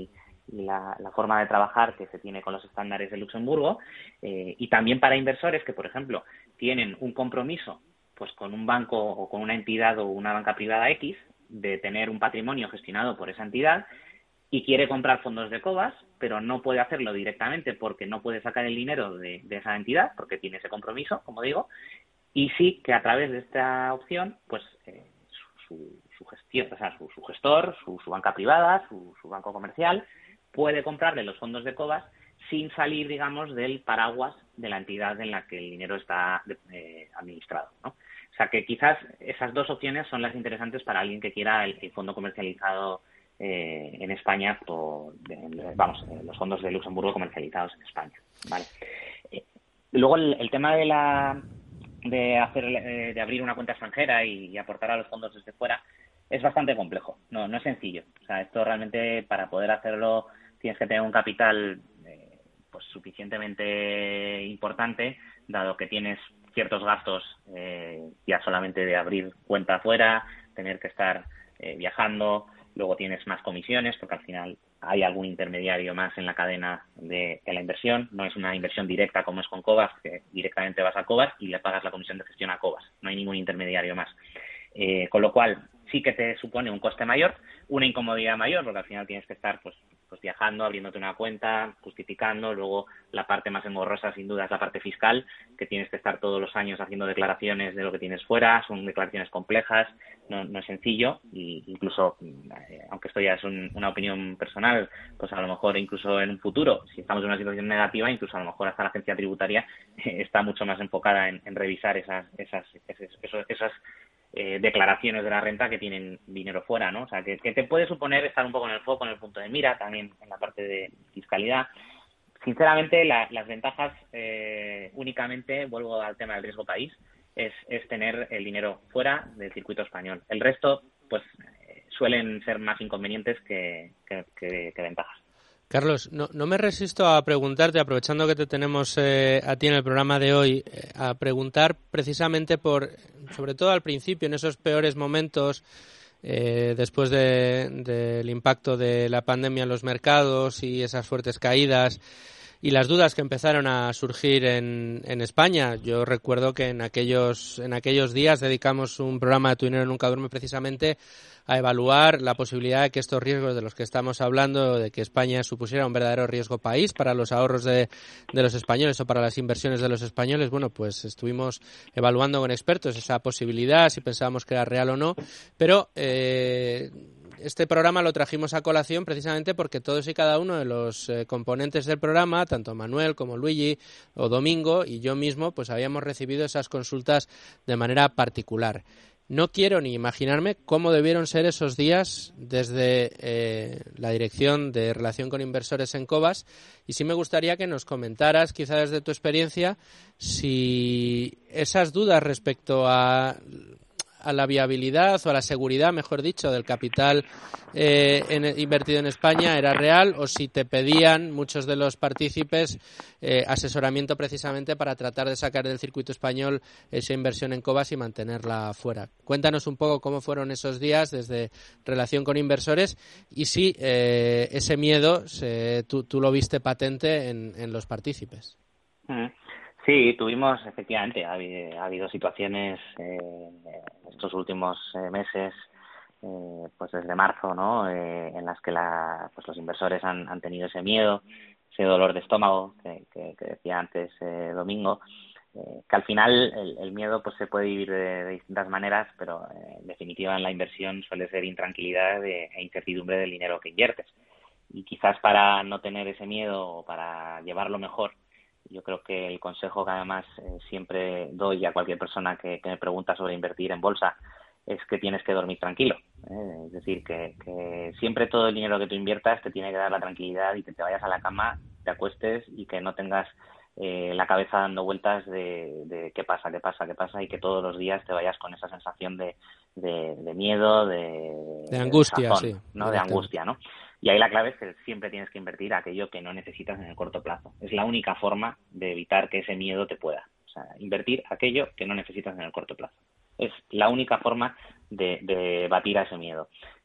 y la, la forma de trabajar que se tiene con los estándares de Luxemburgo, eh, y también para inversores que, por ejemplo, tienen un compromiso pues con un banco o con una entidad o una banca privada X de tener un patrimonio gestionado por esa entidad y quiere comprar fondos de Cobas, pero no puede hacerlo directamente porque no puede sacar el dinero de, de esa entidad porque tiene ese compromiso, como digo, y sí que a través de esta opción, pues eh, su, su, su gestión, o sea, su, su gestor, su, su banca privada, su, su banco comercial, puede comprarle los fondos de Cobas sin salir, digamos, del paraguas de la entidad en la que el dinero está eh, administrado, ¿no? O sea, que quizás esas dos opciones son las interesantes para alguien que quiera el, el fondo comercializado eh, en España, por, de, vamos, los fondos de Luxemburgo comercializados en España, ¿vale? Eh, luego el, el tema de la de hacer eh, de abrir una cuenta extranjera y, y aportar a los fondos desde fuera es bastante complejo, no no es sencillo. O sea, esto realmente, para poder hacerlo tienes que tener un capital eh, pues suficientemente importante, dado que tienes ciertos gastos eh, ya solamente de abrir cuenta afuera, tener que estar eh, viajando, luego tienes más comisiones porque al final hay algún intermediario más en la cadena de, de la inversión. No es una inversión directa como es con Cobas, que directamente vas a Cobas y le pagas la comisión de gestión a Cobas, no hay ningún intermediario más. Eh, con lo cual sí que te supone un coste mayor, una incomodidad mayor, porque al final tienes que estar pues pues viajando, abriéndote una cuenta, justificando. Luego la parte más engorrosa sin duda es la parte fiscal, que tienes que estar todos los años haciendo declaraciones de lo que tienes fuera. Son declaraciones complejas, no, no es sencillo, y incluso, eh, aunque esto ya es un, una opinión personal, pues a lo mejor incluso en un futuro, si estamos en una situación negativa, incluso a lo mejor hasta la agencia tributaria eh, está mucho más enfocada en, en revisar esas esas esas, esas, esas Eh, declaraciones de la renta que tienen dinero fuera, ¿no? O sea, que, que te puede suponer estar un poco en el foco, en el punto de mira, también en la parte de fiscalidad. Sinceramente, la, las ventajas eh, únicamente, vuelvo al tema del riesgo país, es, es tener el dinero fuera del circuito español. El resto, pues, eh, suelen ser más inconvenientes que, que, que, que ventajas. Carlos, no, no me resisto a preguntarte, aprovechando que te tenemos eh, a ti en el programa de hoy, eh, a preguntar precisamente por, sobre todo al principio, en esos peores momentos, eh, después de, del impacto de la pandemia en los mercados y esas fuertes caídas y las dudas que empezaron a surgir en, en España. Yo recuerdo que en aquellos, en aquellos días dedicamos un programa de Tu Dinero Nunca Duerme precisamente a evaluar la posibilidad de que estos riesgos de los que estamos hablando, de que España supusiera un verdadero riesgo país para los ahorros de, de los españoles o para las inversiones de los españoles. Bueno, pues estuvimos evaluando con expertos esa posibilidad, si pensábamos que era real o no, pero eh, este programa lo trajimos a colación precisamente porque todos y cada uno de los eh, componentes del programa, tanto Manuel como Luigi o Domingo y yo mismo, pues habíamos recibido esas consultas de manera particular. No quiero ni imaginarme cómo debieron ser esos días desde eh, la Dirección de Relación con Inversores en Cobas, y sí me gustaría que nos comentaras, quizá desde tu experiencia, si esas dudas respecto a, a la viabilidad o a la seguridad, mejor dicho, del capital eh, en, invertido en España era real, o si te pedían muchos de los partícipes eh, asesoramiento precisamente para tratar de sacar del circuito español esa inversión en Cobas y mantenerla fuera. Cuéntanos un poco cómo fueron esos días desde Relación con Inversores y si eh, ese miedo se, tú, tú lo viste patente en, en los partícipes. Sí, tuvimos, efectivamente, ha habido, ha habido situaciones eh, estos últimos eh, meses, eh, pues desde marzo, ¿no? Eh, en las que la, pues los inversores han, han tenido ese miedo, ese dolor de estómago que, que, que decía antes eh, Domingo, eh, que al final el, el miedo pues se puede vivir de, de distintas maneras, pero eh, en definitiva en la inversión suele ser intranquilidad de, e incertidumbre del dinero que inviertes. Y quizás para no tener ese miedo o para llevarlo mejor, yo creo que el consejo que además eh, siempre doy a cualquier persona que, que me pregunta sobre invertir en bolsa es que tienes que dormir tranquilo. ¿eh? Es decir, que, que siempre todo el dinero que tú inviertas te tiene que dar la tranquilidad y que te vayas a la cama, te acuestes y que no tengas eh, la cabeza dando vueltas de, de qué pasa, qué pasa, qué pasa, y que todos los días te vayas con esa sensación de, de, de miedo, de, de angustia, de, sazón, sí, ¿no? de angustia, ¿no? Y ahí la clave es que siempre tienes que invertir aquello que no necesitas en el corto plazo. Es la única forma de evitar que ese miedo te pueda. O sea, invertir aquello que no necesitas en el corto plazo. Es la única forma de, de batir a ese miedo.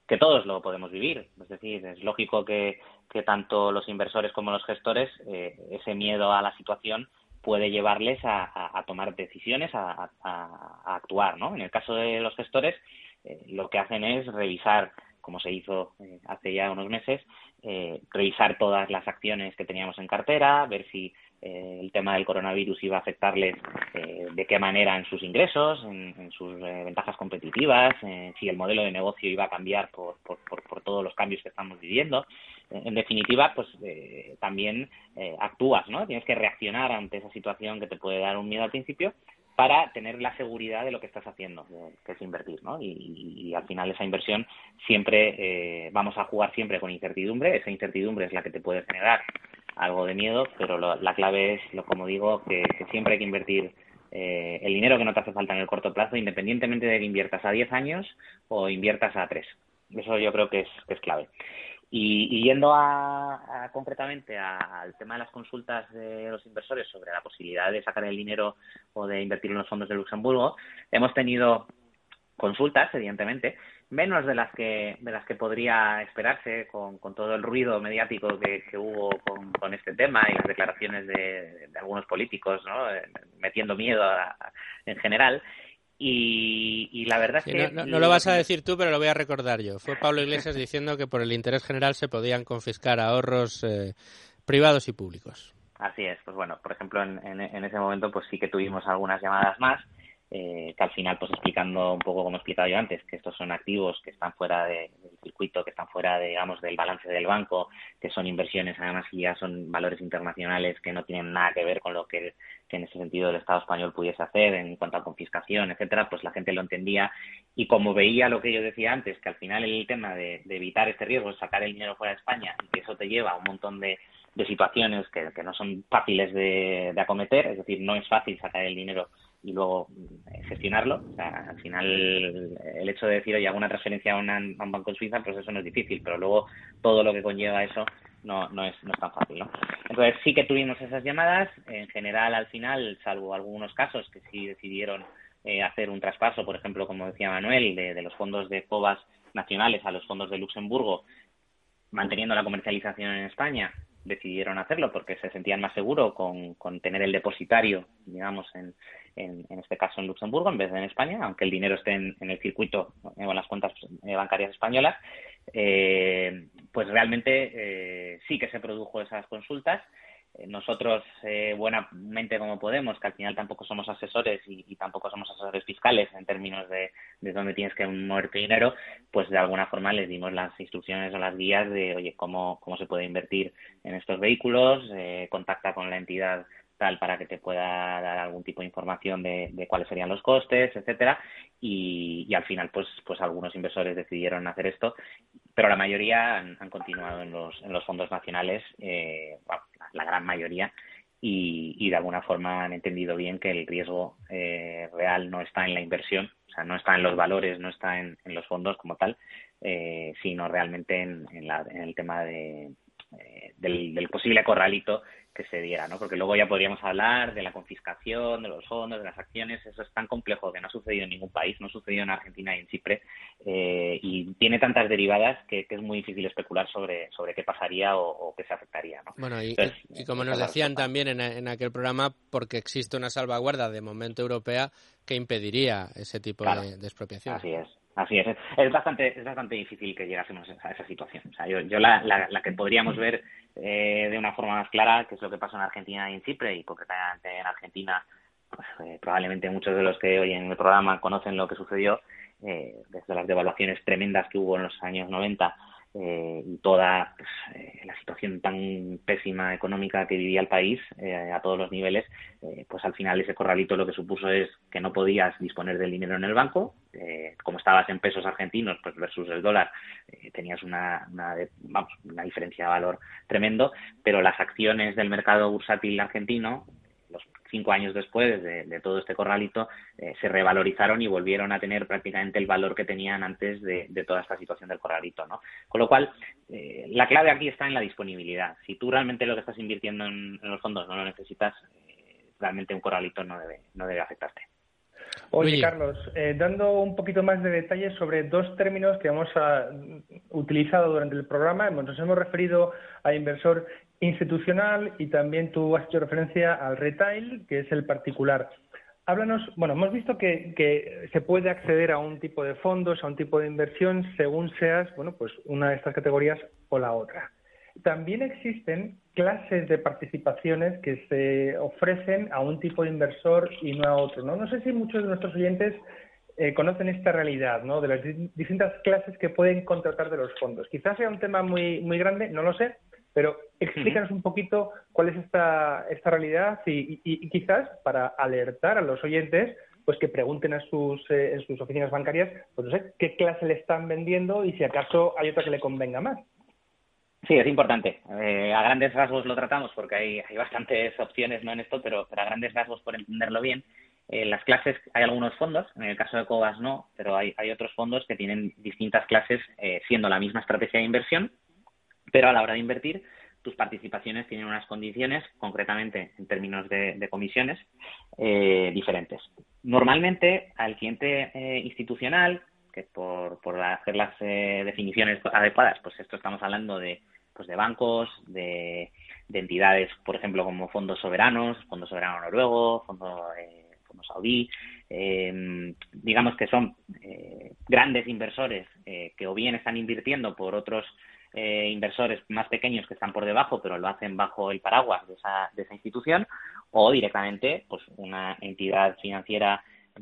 que todos lo podemos vivir. Es decir, es lógico que, que tanto los inversores como los gestores, eh, ese miedo a la situación puede llevarles a, a, a tomar decisiones, a, a, a actuar, ¿no? En el caso de los gestores, eh, lo que hacen es revisar, como se hizo eh, hace ya unos meses, eh, revisar todas las acciones que teníamos en cartera, ver si eh, el tema del coronavirus iba a afectarles eh, de qué manera en sus ingresos, en, en sus eh, ventajas competitivas, eh, si el modelo de negocio iba a cambiar por, por, por, por todos los cambios que estamos viviendo. En definitiva, pues eh, también eh, actúas, ¿no? Tienes que reaccionar ante esa situación que te puede dar un miedo al principio para tener la seguridad de lo que estás haciendo, que es invertir, ¿no? Y, y, y al final esa inversión siempre, eh, vamos a jugar siempre con incertidumbre. Esa incertidumbre es la que te puede generar algo de miedo, pero lo, la clave es, lo, como digo, que, que siempre hay que invertir eh, el dinero que no te hace falta en el corto plazo, independientemente de que inviertas a diez años o inviertas a tres. Eso yo creo que es, que es clave. Y, y yendo a, a concretamente a, al tema de las consultas de los inversores sobre la posibilidad de sacar el dinero o de invertir en los fondos de Luxemburgo, hemos tenido consultas, evidentemente, menos de las que de las que podría esperarse con, con todo el ruido mediático que, que hubo con, con este tema y las declaraciones de, de algunos políticos, ¿no? Metiendo miedo a, a, en general. Y, y la verdad sí, es que... No, no, no lo vas a decir tú, pero lo voy a recordar yo. Fue Pablo Iglesias diciendo que por el interés general se podían confiscar ahorros eh, privados y públicos. Así es. Pues bueno, por ejemplo, en, en, en ese momento pues sí que tuvimos algunas llamadas más, eh, que al final, pues explicando un poco como he explicado yo antes, que estos son activos que están fuera de, del circuito, que están fuera, de, digamos, del balance del banco, que son inversiones, además, y ya son valores internacionales que no tienen nada que ver con lo que, que en ese sentido el Estado español pudiese hacer en cuanto a confiscación, etcétera, pues la gente lo entendía. Y como veía lo que yo decía antes, que al final el tema de, de evitar este riesgo es sacar el dinero fuera de España y que eso te lleva a un montón de, de situaciones que, que no son fáciles de, de acometer, es decir, no es fácil sacar el dinero y luego gestionarlo. O sea, al final el hecho de decir, oye, hago una transferencia a, una, a un banco en Suiza, pues eso no es difícil, pero luego todo lo que conlleva eso no no es no es tan fácil, ¿no? Entonces sí que tuvimos esas llamadas. En general, al final, salvo algunos casos que sí decidieron eh, hacer un traspaso, por ejemplo, como decía Manuel, de, de los fondos de Cobas nacionales a los fondos de Luxemburgo, manteniendo la comercialización en España, decidieron hacerlo porque se sentían más seguros con, con tener el depositario, digamos, en, en, en este caso en Luxemburgo en vez de en España, aunque el dinero esté en, en el circuito o en las cuentas bancarias españolas. Eh, pues realmente eh, sí que se produjo esas consultas. Nosotros, eh, buenamente como podemos, que al final tampoco somos asesores y, y tampoco somos asesores fiscales en términos de, de dónde tienes que mover tu dinero, pues de alguna forma les dimos las instrucciones o las guías de, oye, cómo, cómo se puede invertir en estos vehículos, eh, contacta con la entidad tal para que te pueda dar algún tipo de información de, de cuáles serían los costes, etcétera, y, y al final pues pues algunos inversores decidieron hacer esto, pero la mayoría han, han continuado en los en los fondos nacionales, eh, bueno, la gran mayoría, y, y de alguna forma han entendido bien que el riesgo eh, real no está en la inversión, o sea, no está en los valores, no está en, en los fondos como tal, eh, sino realmente en, en, la, en el tema de eh, del, del posible corralito que se diera, ¿no? Porque luego ya podríamos hablar de la confiscación, de los fondos, de las acciones. Eso es tan complejo que no ha sucedido en ningún país, no ha sucedido en Argentina y en Chipre, eh, y tiene tantas derivadas que, que es muy difícil especular sobre sobre qué pasaría o, o qué se afectaría, ¿no? Bueno, y, Entonces, y como nos decían también en, en aquel programa, porque existe una salvaguarda de momento europea que impediría ese tipo claro, de, de expropiación. Así es. Así es, es bastante es bastante difícil que llegásemos a esa situación. O sea, yo, yo la, la, la que podríamos ver eh, de una forma más clara, que es lo que pasó en Argentina y en Chipre, y concretamente en Argentina, pues eh, probablemente muchos de los que hoy en el programa conocen lo que sucedió, eh, desde las devaluaciones tremendas que hubo en los años noventa, eh, y toda pues, eh, la situación tan pésima económica que vivía el país eh, a todos los niveles, eh, pues al final ese corralito lo que supuso es que no podías disponer del dinero en el banco, eh, como estabas en pesos argentinos pues versus el dólar, eh, tenías una, una, vamos, una diferencia de valor tremendo, pero las acciones del mercado bursátil argentino, los cinco años después de, de todo este corralito, eh, se revalorizaron y volvieron a tener prácticamente el valor que tenían antes de, de toda esta situación del corralito, ¿no? Con lo cual, eh, la clave aquí está en la disponibilidad. Si tú realmente lo que estás invirtiendo en, en los fondos no lo necesitas, eh, realmente un corralito no debe no debe afectarte. Oye, Luigi. Carlos, eh, dando un poquito más de detalles sobre dos términos que hemos a, utilizado durante el programa. Nos hemos referido a inversor institucional y también tú has hecho referencia al retail, que es el particular. Háblanos, bueno, hemos visto que, que se puede acceder a un tipo de fondos, a un tipo de inversión, según seas, bueno, pues una de estas categorías o la otra. También existen clases de participaciones que se ofrecen a un tipo de inversor y no a otro, ¿no? No sé si muchos de nuestros oyentes eh, conocen esta realidad, ¿no? De las di- distintas clases que pueden contratar de los fondos. Quizás sea un tema muy muy grande, no lo sé, pero explícanos un poquito cuál es esta esta realidad y, y, y quizás para alertar a los oyentes, pues que pregunten a sus eh, en sus oficinas bancarias, pues no sé, qué clase le están vendiendo y si acaso hay otra que le convenga más. Sí, es importante. Eh, a grandes rasgos lo tratamos porque hay, hay bastantes opciones, ¿no?, en esto, pero, pero a grandes rasgos, por entenderlo bien, eh, las clases, hay algunos fondos, en el caso de Cobas no, pero hay, hay otros fondos que tienen distintas clases eh, siendo la misma estrategia de inversión, pero a la hora de invertir tus participaciones tienen unas condiciones, concretamente en términos de, de comisiones, eh, diferentes. Normalmente al cliente eh, institucional, que por, por hacer las eh, definiciones adecuadas, pues esto estamos hablando de pues de bancos, de, de entidades, por ejemplo, como fondos soberanos, Fondo Soberano Noruego, Fondo, eh, fondo Saudí, eh, digamos que son eh, grandes inversores eh, que o bien están invirtiendo por otros eh, inversores más pequeños que están por debajo, pero lo hacen bajo el paraguas de esa, de esa institución, o directamente pues una entidad financiera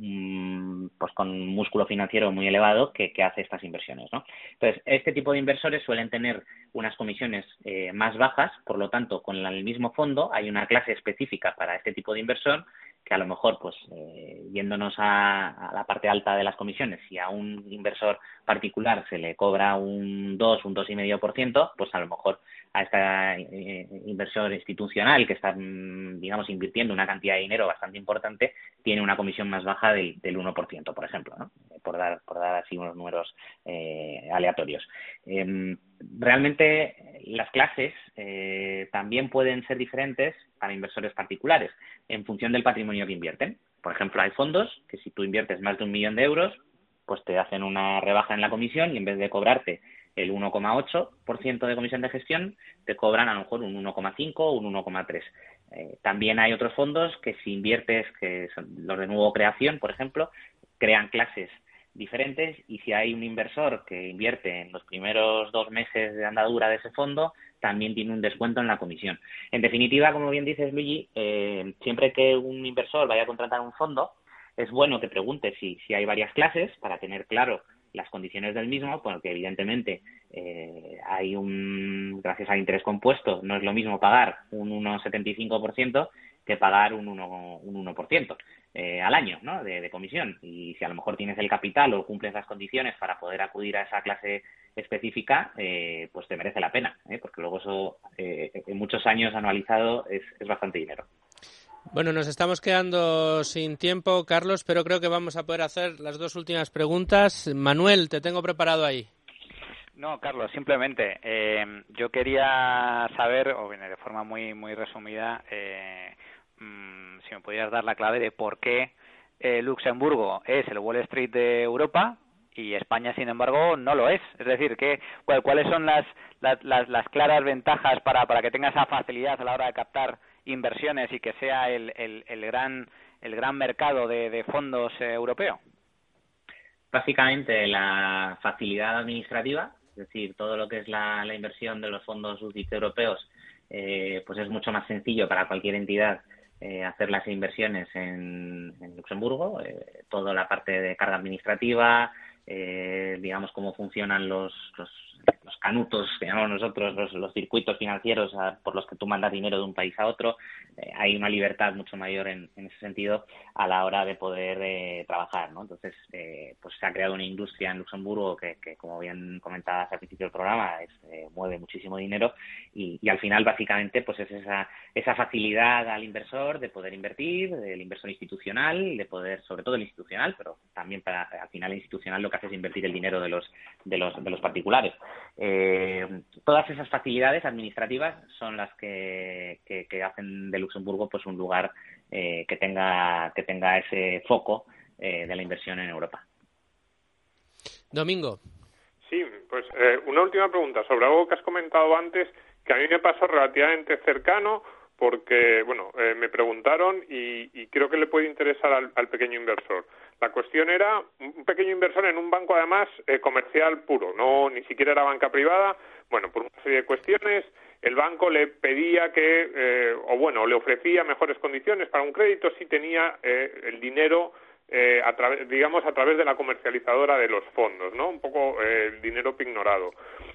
pues con músculo financiero muy elevado que, que hace estas inversiones, ¿no? Entonces, este tipo de inversores suelen tener unas comisiones eh, más bajas, por lo tanto, con el mismo fondo hay una clase específica para este tipo de inversión que a lo mejor, pues, eh, yéndonos a, a la parte alta de las comisiones, si a un inversor particular se le cobra un dos, un dos coma cinco por ciento, pues a lo mejor a esta eh, inversor institucional que está, digamos, invirtiendo una cantidad de dinero bastante importante, tiene una comisión más baja del, del uno por ciento, por ejemplo, ¿no? Por dar, por dar así unos números eh, aleatorios. Eh, realmente las clases eh, también pueden ser diferentes para inversores particulares en función del patrimonio que invierten. Por ejemplo, hay fondos que si tú inviertes más de un millón de euros, pues te hacen una rebaja en la comisión y en vez de cobrarte el uno coma ocho por ciento de comisión de gestión, te cobran a lo mejor un uno coma cinco o un uno coma tres. Eh, también hay otros fondos que si inviertes, que son los de nuevo creación, por ejemplo, crean clases diferentes y si hay un inversor que invierte en los primeros dos meses de andadura de ese fondo, también tiene un descuento en la comisión. En definitiva, como bien dices, Luigi, eh, siempre que un inversor vaya a contratar un fondo, es bueno que pregunte si, si hay varias clases para tener claro las condiciones del mismo, porque evidentemente eh, hay un, gracias al interés compuesto, no es lo mismo pagar un uno coma setenta y cinco por ciento que pagar un uno, un uno por ciento eh, al año, ¿no?, de, de comisión. Y si a lo mejor tienes el capital o cumples las condiciones para poder acudir a esa clase específica, eh, pues te merece la pena, ¿eh? Porque luego eso eh, en muchos años anualizado es, es bastante dinero. Bueno, nos estamos quedando sin tiempo, Carlos, pero creo que vamos a poder hacer las dos últimas preguntas. Manuel, te tengo preparado ahí. No, Carlos, simplemente eh, yo quería saber, o bien, de forma muy muy resumida, eh, mmm, si me pudieras dar la clave de por qué eh, Luxemburgo es el Wall Street de Europa y España, sin embargo, no lo es. Es decir, que cuál, cuáles son las, las, las, las claras ventajas para, para que tenga esa facilidad a la hora de captar inversiones y que sea el, el, el gran el gran mercado de, de fondos eh, europeo. Básicamente la facilidad administrativa, es decir, todo lo que es la, la inversión de los fondos U C I T europeos, eh, pues es mucho más sencillo para cualquier entidad eh, hacer las inversiones en, en Luxemburgo, eh, toda la parte de carga administrativa, eh, digamos cómo funcionan los, los los canutos, que llamamos nosotros, los, los circuitos financieros a, por los que tú mandas dinero de un país a otro, eh, hay una libertad mucho mayor en, en ese sentido a la hora de poder eh, trabajar, ¿no? Entonces, eh, pues se ha creado una industria en Luxemburgo que, que como bien comentabas al principio del programa, es, eh, mueve muchísimo dinero y, y al final, básicamente, pues es esa, esa facilidad al inversor de poder invertir, del inversor institucional, de poder, sobre todo el institucional, pero también para, al final el institucional lo que hace es invertir el dinero de los, de los, de los particulares. Eh, todas esas facilidades administrativas son las que, que, que hacen de Luxemburgo pues un lugar eh, que tenga que tenga ese foco eh, de la inversión en Europa. Domingo. Sí, pues eh, una última pregunta sobre algo que has comentado antes, que a mí me pasó relativamente cercano, porque, bueno, eh, me preguntaron y, y creo que le puede interesar al, al pequeño inversor. La cuestión era un pequeño inversor en un banco, además, eh, comercial puro, no ni siquiera era banca privada. Bueno, por una serie de cuestiones, el banco le pedía que, eh, o bueno, le ofrecía mejores condiciones para un crédito si tenía eh, el dinero, eh, a través, digamos, a través de la comercializadora de los fondos, ¿no? Un poco eh, el dinero pignorado.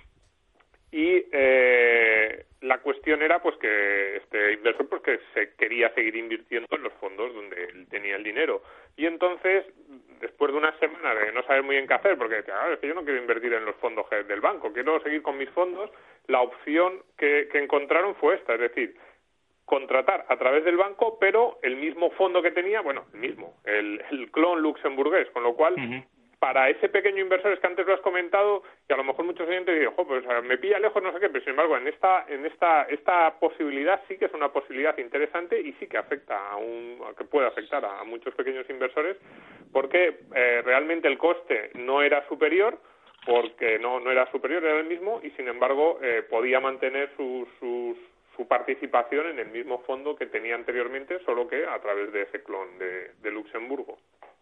Y eh, la cuestión era pues que este inversor pues que se quería seguir invirtiendo en los fondos donde él tenía el dinero. Y entonces, después de una semana de no saber muy bien qué hacer, porque ah, es que yo no quiero invertir en los fondos del banco, quiero seguir con mis fondos, la opción que, que encontraron fue esta, es decir, contratar a través del banco, pero el mismo fondo que tenía, bueno, el mismo, el, el clon luxemburgués, con lo cual... Uh-huh. Para ese pequeño inversor, es que antes lo has comentado, y a lo mejor muchos oyentes dicen, jo, pues me pilla lejos, no sé qué, pero sin embargo, en esta en esta esta posibilidad sí que es una posibilidad interesante y sí que afecta a un, que puede afectar a, a muchos pequeños inversores, porque eh, realmente el coste no era superior, porque no no era superior, era el mismo, y sin embargo eh, podía mantener sus, sus, su participación en el mismo fondo que tenía anteriormente, solo que a través de ese clon de, de Luxemburgo.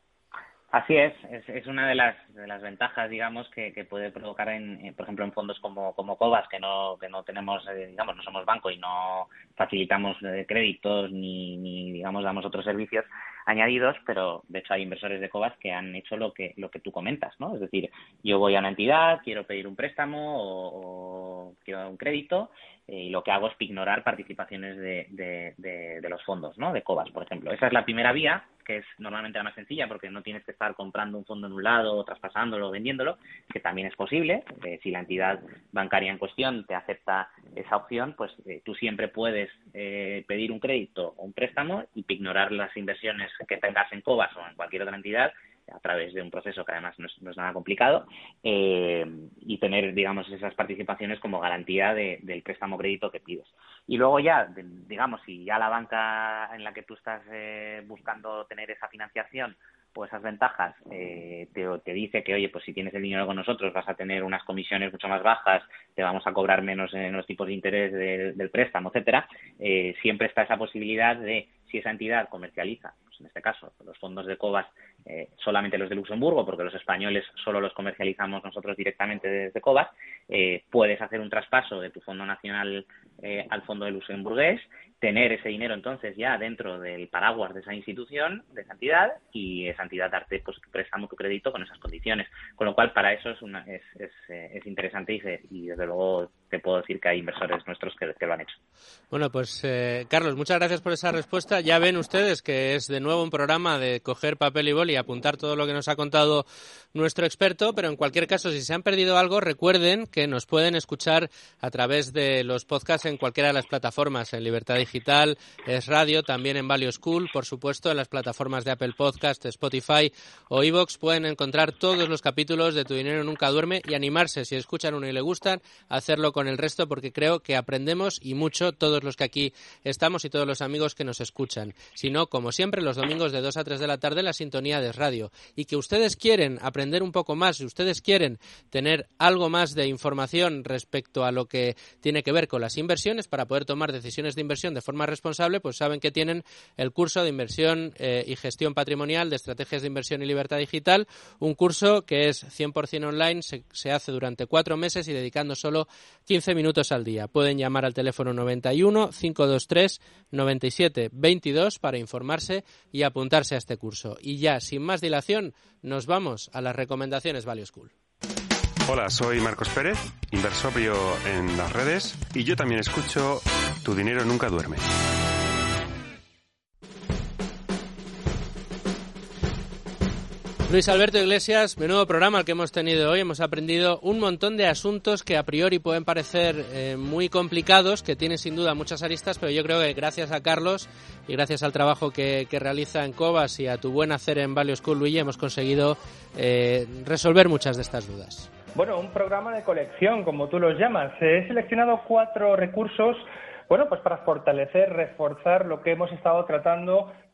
Así es, es, es una de las de las ventajas, digamos, que, que puede provocar, en, en, por ejemplo, en fondos como como Cobas, que no que no tenemos, eh, digamos, no somos banco y no facilitamos eh, créditos ni, ni, digamos, damos otros servicios añadidos, pero de hecho hay inversores de Cobas que han hecho lo que lo que tú comentas, ¿no? Es decir, yo voy a una entidad, quiero pedir un préstamo o, o quiero un crédito, eh, y lo que hago es ignorar participaciones de, de, de, de los fondos, ¿no? De Cobas, por ejemplo. Esa es la primera vía, que es normalmente la más sencilla, porque no tienes que estar comprando un fondo en un lado, traspasándolo o vendiéndolo, que también es posible. Eh, si la entidad bancaria en cuestión te acepta esa opción, pues eh, tú siempre puedes eh, pedir un crédito o un préstamo y ignorar las inversiones que tengas en Cobas o en cualquier otra entidad a través de un proceso que además no es, no es nada complicado, eh, y tener, digamos, esas participaciones como garantía de, del préstamo crédito que pides. Y luego ya, de, digamos, si ya la banca en la que tú estás eh, buscando tener esa financiación o esas ventajas eh, te, te dice que, oye, pues si tienes el dinero con nosotros vas a tener unas comisiones mucho más bajas, te vamos a cobrar menos en los tipos de interés de, del préstamo, etcétera, eh, siempre está esa posibilidad de, si esa entidad comercializa, pues en este caso, los fondos de Cobas, eh, solamente los de Luxemburgo, porque los españoles solo los comercializamos nosotros directamente desde Cobas, eh, puedes hacer un traspaso de tu fondo nacional eh, al fondo de luxemburgués, tener ese dinero entonces ya dentro del paraguas de esa institución, de esa entidad, y esa entidad darte pues préstamo, tu crédito con esas condiciones. Con lo cual, para eso es una, es, es, es interesante y, se, y desde luego te puedo decir que hay inversores nuestros que, que lo han hecho. Bueno, pues eh, Carlos, muchas gracias por esa respuesta. Ya ven ustedes que es de nuevo un programa de coger papel y boli y apuntar todo lo que nos ha contado nuestro experto, pero en cualquier caso, si se han perdido algo, recuerden que nos pueden escuchar a través de los podcasts en cualquiera de las plataformas, en Libertad Digital, Es Radio, también en Value School, por supuesto, en las plataformas de Apple Podcast, Spotify o iVoox. Pueden encontrar todos los capítulos de Tu Dinero Nunca Duerme y animarse, si escuchan uno y le gustan, a hacerlo con el resto, porque creo que aprendemos y mucho todos los que aquí estamos y todos los amigos que nos escuchan. Si no, como siempre, los domingos de dos a tres de la tarde en la sintonía de Es Radio. Y que ustedes quieren aprender un poco más, si ustedes quieren tener algo más de información respecto a lo que tiene que ver con las inversiones para poder tomar decisiones de inversión de forma responsable, pues saben que tienen el curso de inversión eh, y gestión patrimonial de estrategias de inversión y libertad digital, un curso que es cien por ciento online, se, se hace durante cuatro meses y dedicando solo quince minutos al día. Pueden llamar al teléfono noventa y uno, cinco dos tres, noventa y siete, veintidós para informarse y apuntarse a este curso. Y ya, sin más dilación, nos vamos a las recomendaciones Value School. Hola, soy Marcos Pérez, inversorio en las redes, y yo también escucho Tu Dinero Nunca Duerme. Luis Alberto Iglesias, menudo programa el que hemos tenido hoy. Hemos aprendido un montón de asuntos que a priori pueden parecer eh, muy complicados, que tienen sin duda muchas aristas, pero yo creo que gracias a Carlos y gracias al trabajo que, que realiza en Cobas y a tu buen hacer en Value School, Luigi, hemos conseguido eh, resolver muchas de estas dudas. Bueno, un programa de colección, como tú los llamas. He seleccionado cuatro recursos, bueno, pues para fortalecer, reforzar lo que hemos estado tratando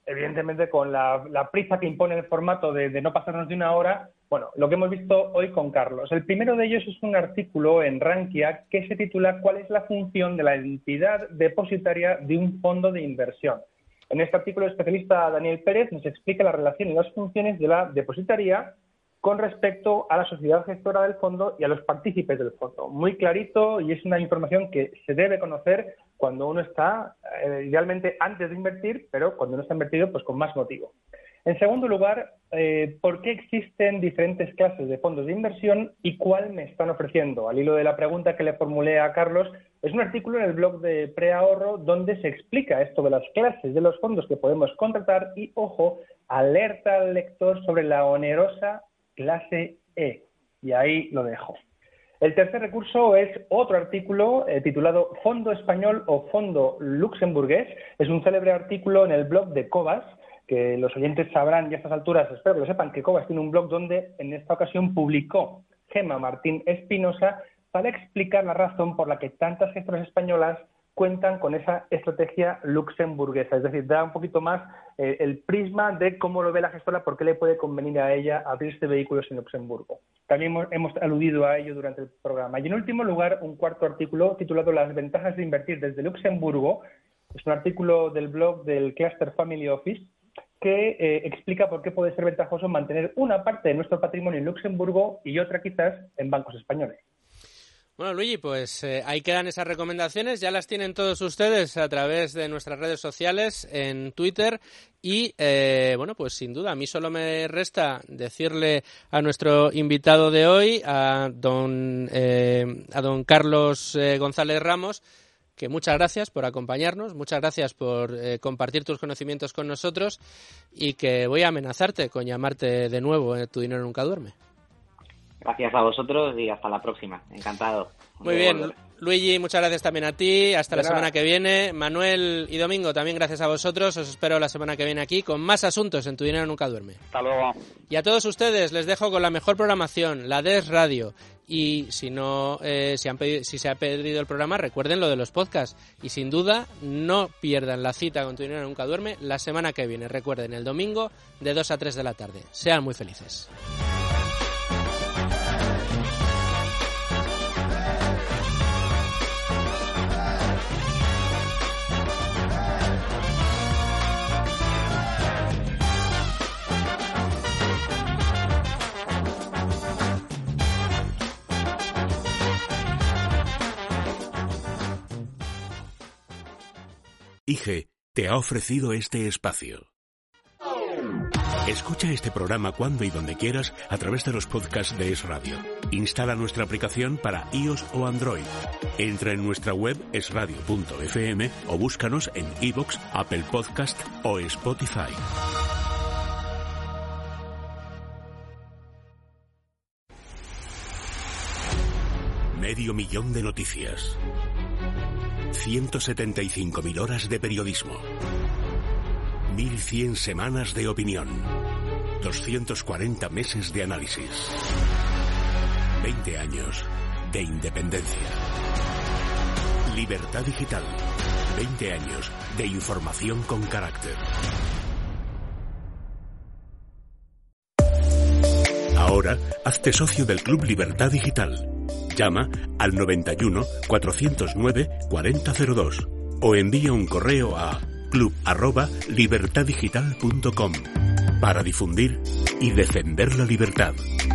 evidentemente con la, la prisa que impone el formato de, de no pasarnos de una hora, bueno, lo que hemos visto hoy con Carlos. El primero de ellos es un artículo en Rankia que se titula ¿Cuál es la función de la entidad depositaria de un fondo de inversión? En este artículo, el especialista Daniel Pérez nos explica la relación y las funciones de la depositaria con respecto a la sociedad gestora del fondo y a los partícipes del fondo. Muy clarito, y es una información que se debe conocer cuando uno está, eh, idealmente antes de invertir, pero cuando uno está invertido, pues con más motivo. En segundo lugar, eh, ¿por qué existen diferentes clases de fondos de inversión y cuál me están ofreciendo? Al hilo de la pregunta que le formulé a Carlos, es un artículo en el blog de Preahorro donde se explica esto de las clases de los fondos que podemos contratar y, ojo, alerta al lector sobre la onerosa clase E. Y ahí lo dejo. El tercer recurso es otro artículo eh, titulado Fondo Español o Fondo Luxemburgués. Es un célebre artículo en el blog de Cobas, que los oyentes sabrán y a estas alturas, espero que lo sepan, que Cobas tiene un blog donde en esta ocasión publicó Gemma Martín Espinosa para explicar la razón por la que tantas gestoras españolas cuentan con esa estrategia luxemburguesa. Es decir, da un poquito más eh, el prisma de cómo lo ve la gestora, por qué le puede convenir a ella abrirse vehículos en Luxemburgo. También hemos, hemos aludido a ello durante el programa. Y en último lugar, un cuarto artículo titulado Las ventajas de invertir desde Luxemburgo. Es un artículo del blog del Cluster Family Office que eh, explica por qué puede ser ventajoso mantener una parte de nuestro patrimonio en Luxemburgo y otra quizás en bancos españoles. Bueno, Luigi, pues eh, ahí quedan esas recomendaciones, ya las tienen todos ustedes a través de nuestras redes sociales, en Twitter, y eh, bueno, pues sin duda, a mí solo me resta decirle a nuestro invitado de hoy, a don, eh, a don Carlos eh, González Ramos, que muchas gracias por acompañarnos, muchas gracias por eh, compartir tus conocimientos con nosotros y que voy a amenazarte con llamarte de nuevo, eh, Tu Dinero Nunca Duerme. Gracias a vosotros y hasta la próxima. Encantado. Muy bien, Luigi, muchas gracias también a ti. Hasta la semana que viene. Manuel y Domingo, también gracias a vosotros. Os espero la semana que viene aquí con más asuntos en Tu Dinero Nunca Duerme. Hasta luego. Y a todos ustedes les dejo con la mejor programación, la D E S Radio. Y si no, eh, si, han pedido, si se ha perdido el programa, recuerden lo de los podcasts. Y sin duda, no pierdan la cita con Tu Dinero Nunca Duerme la semana que viene. Recuerden, el domingo de dos a tres de la tarde. Sean muy felices. I G te ha ofrecido este espacio. Escucha este programa cuando y donde quieras a través de los podcasts de Es Radio. Instala nuestra aplicación para iOS o Android. Entra en nuestra web es radio punto efe eme o búscanos en iVoox, Apple Podcast o Spotify. Medio millón de noticias. ciento setenta y cinco mil horas de periodismo. mil cien semanas de opinión. doscientos cuarenta meses de análisis. veinte años de independencia. Libertad digital. veinte años de información con carácter. Ahora, hazte socio del Club Libertad Digital. Llama al noventa y uno, cuatrocientos nueve, cuarenta cero dos o envía un correo a club arroba libertad digital punto com para difundir y defender la libertad.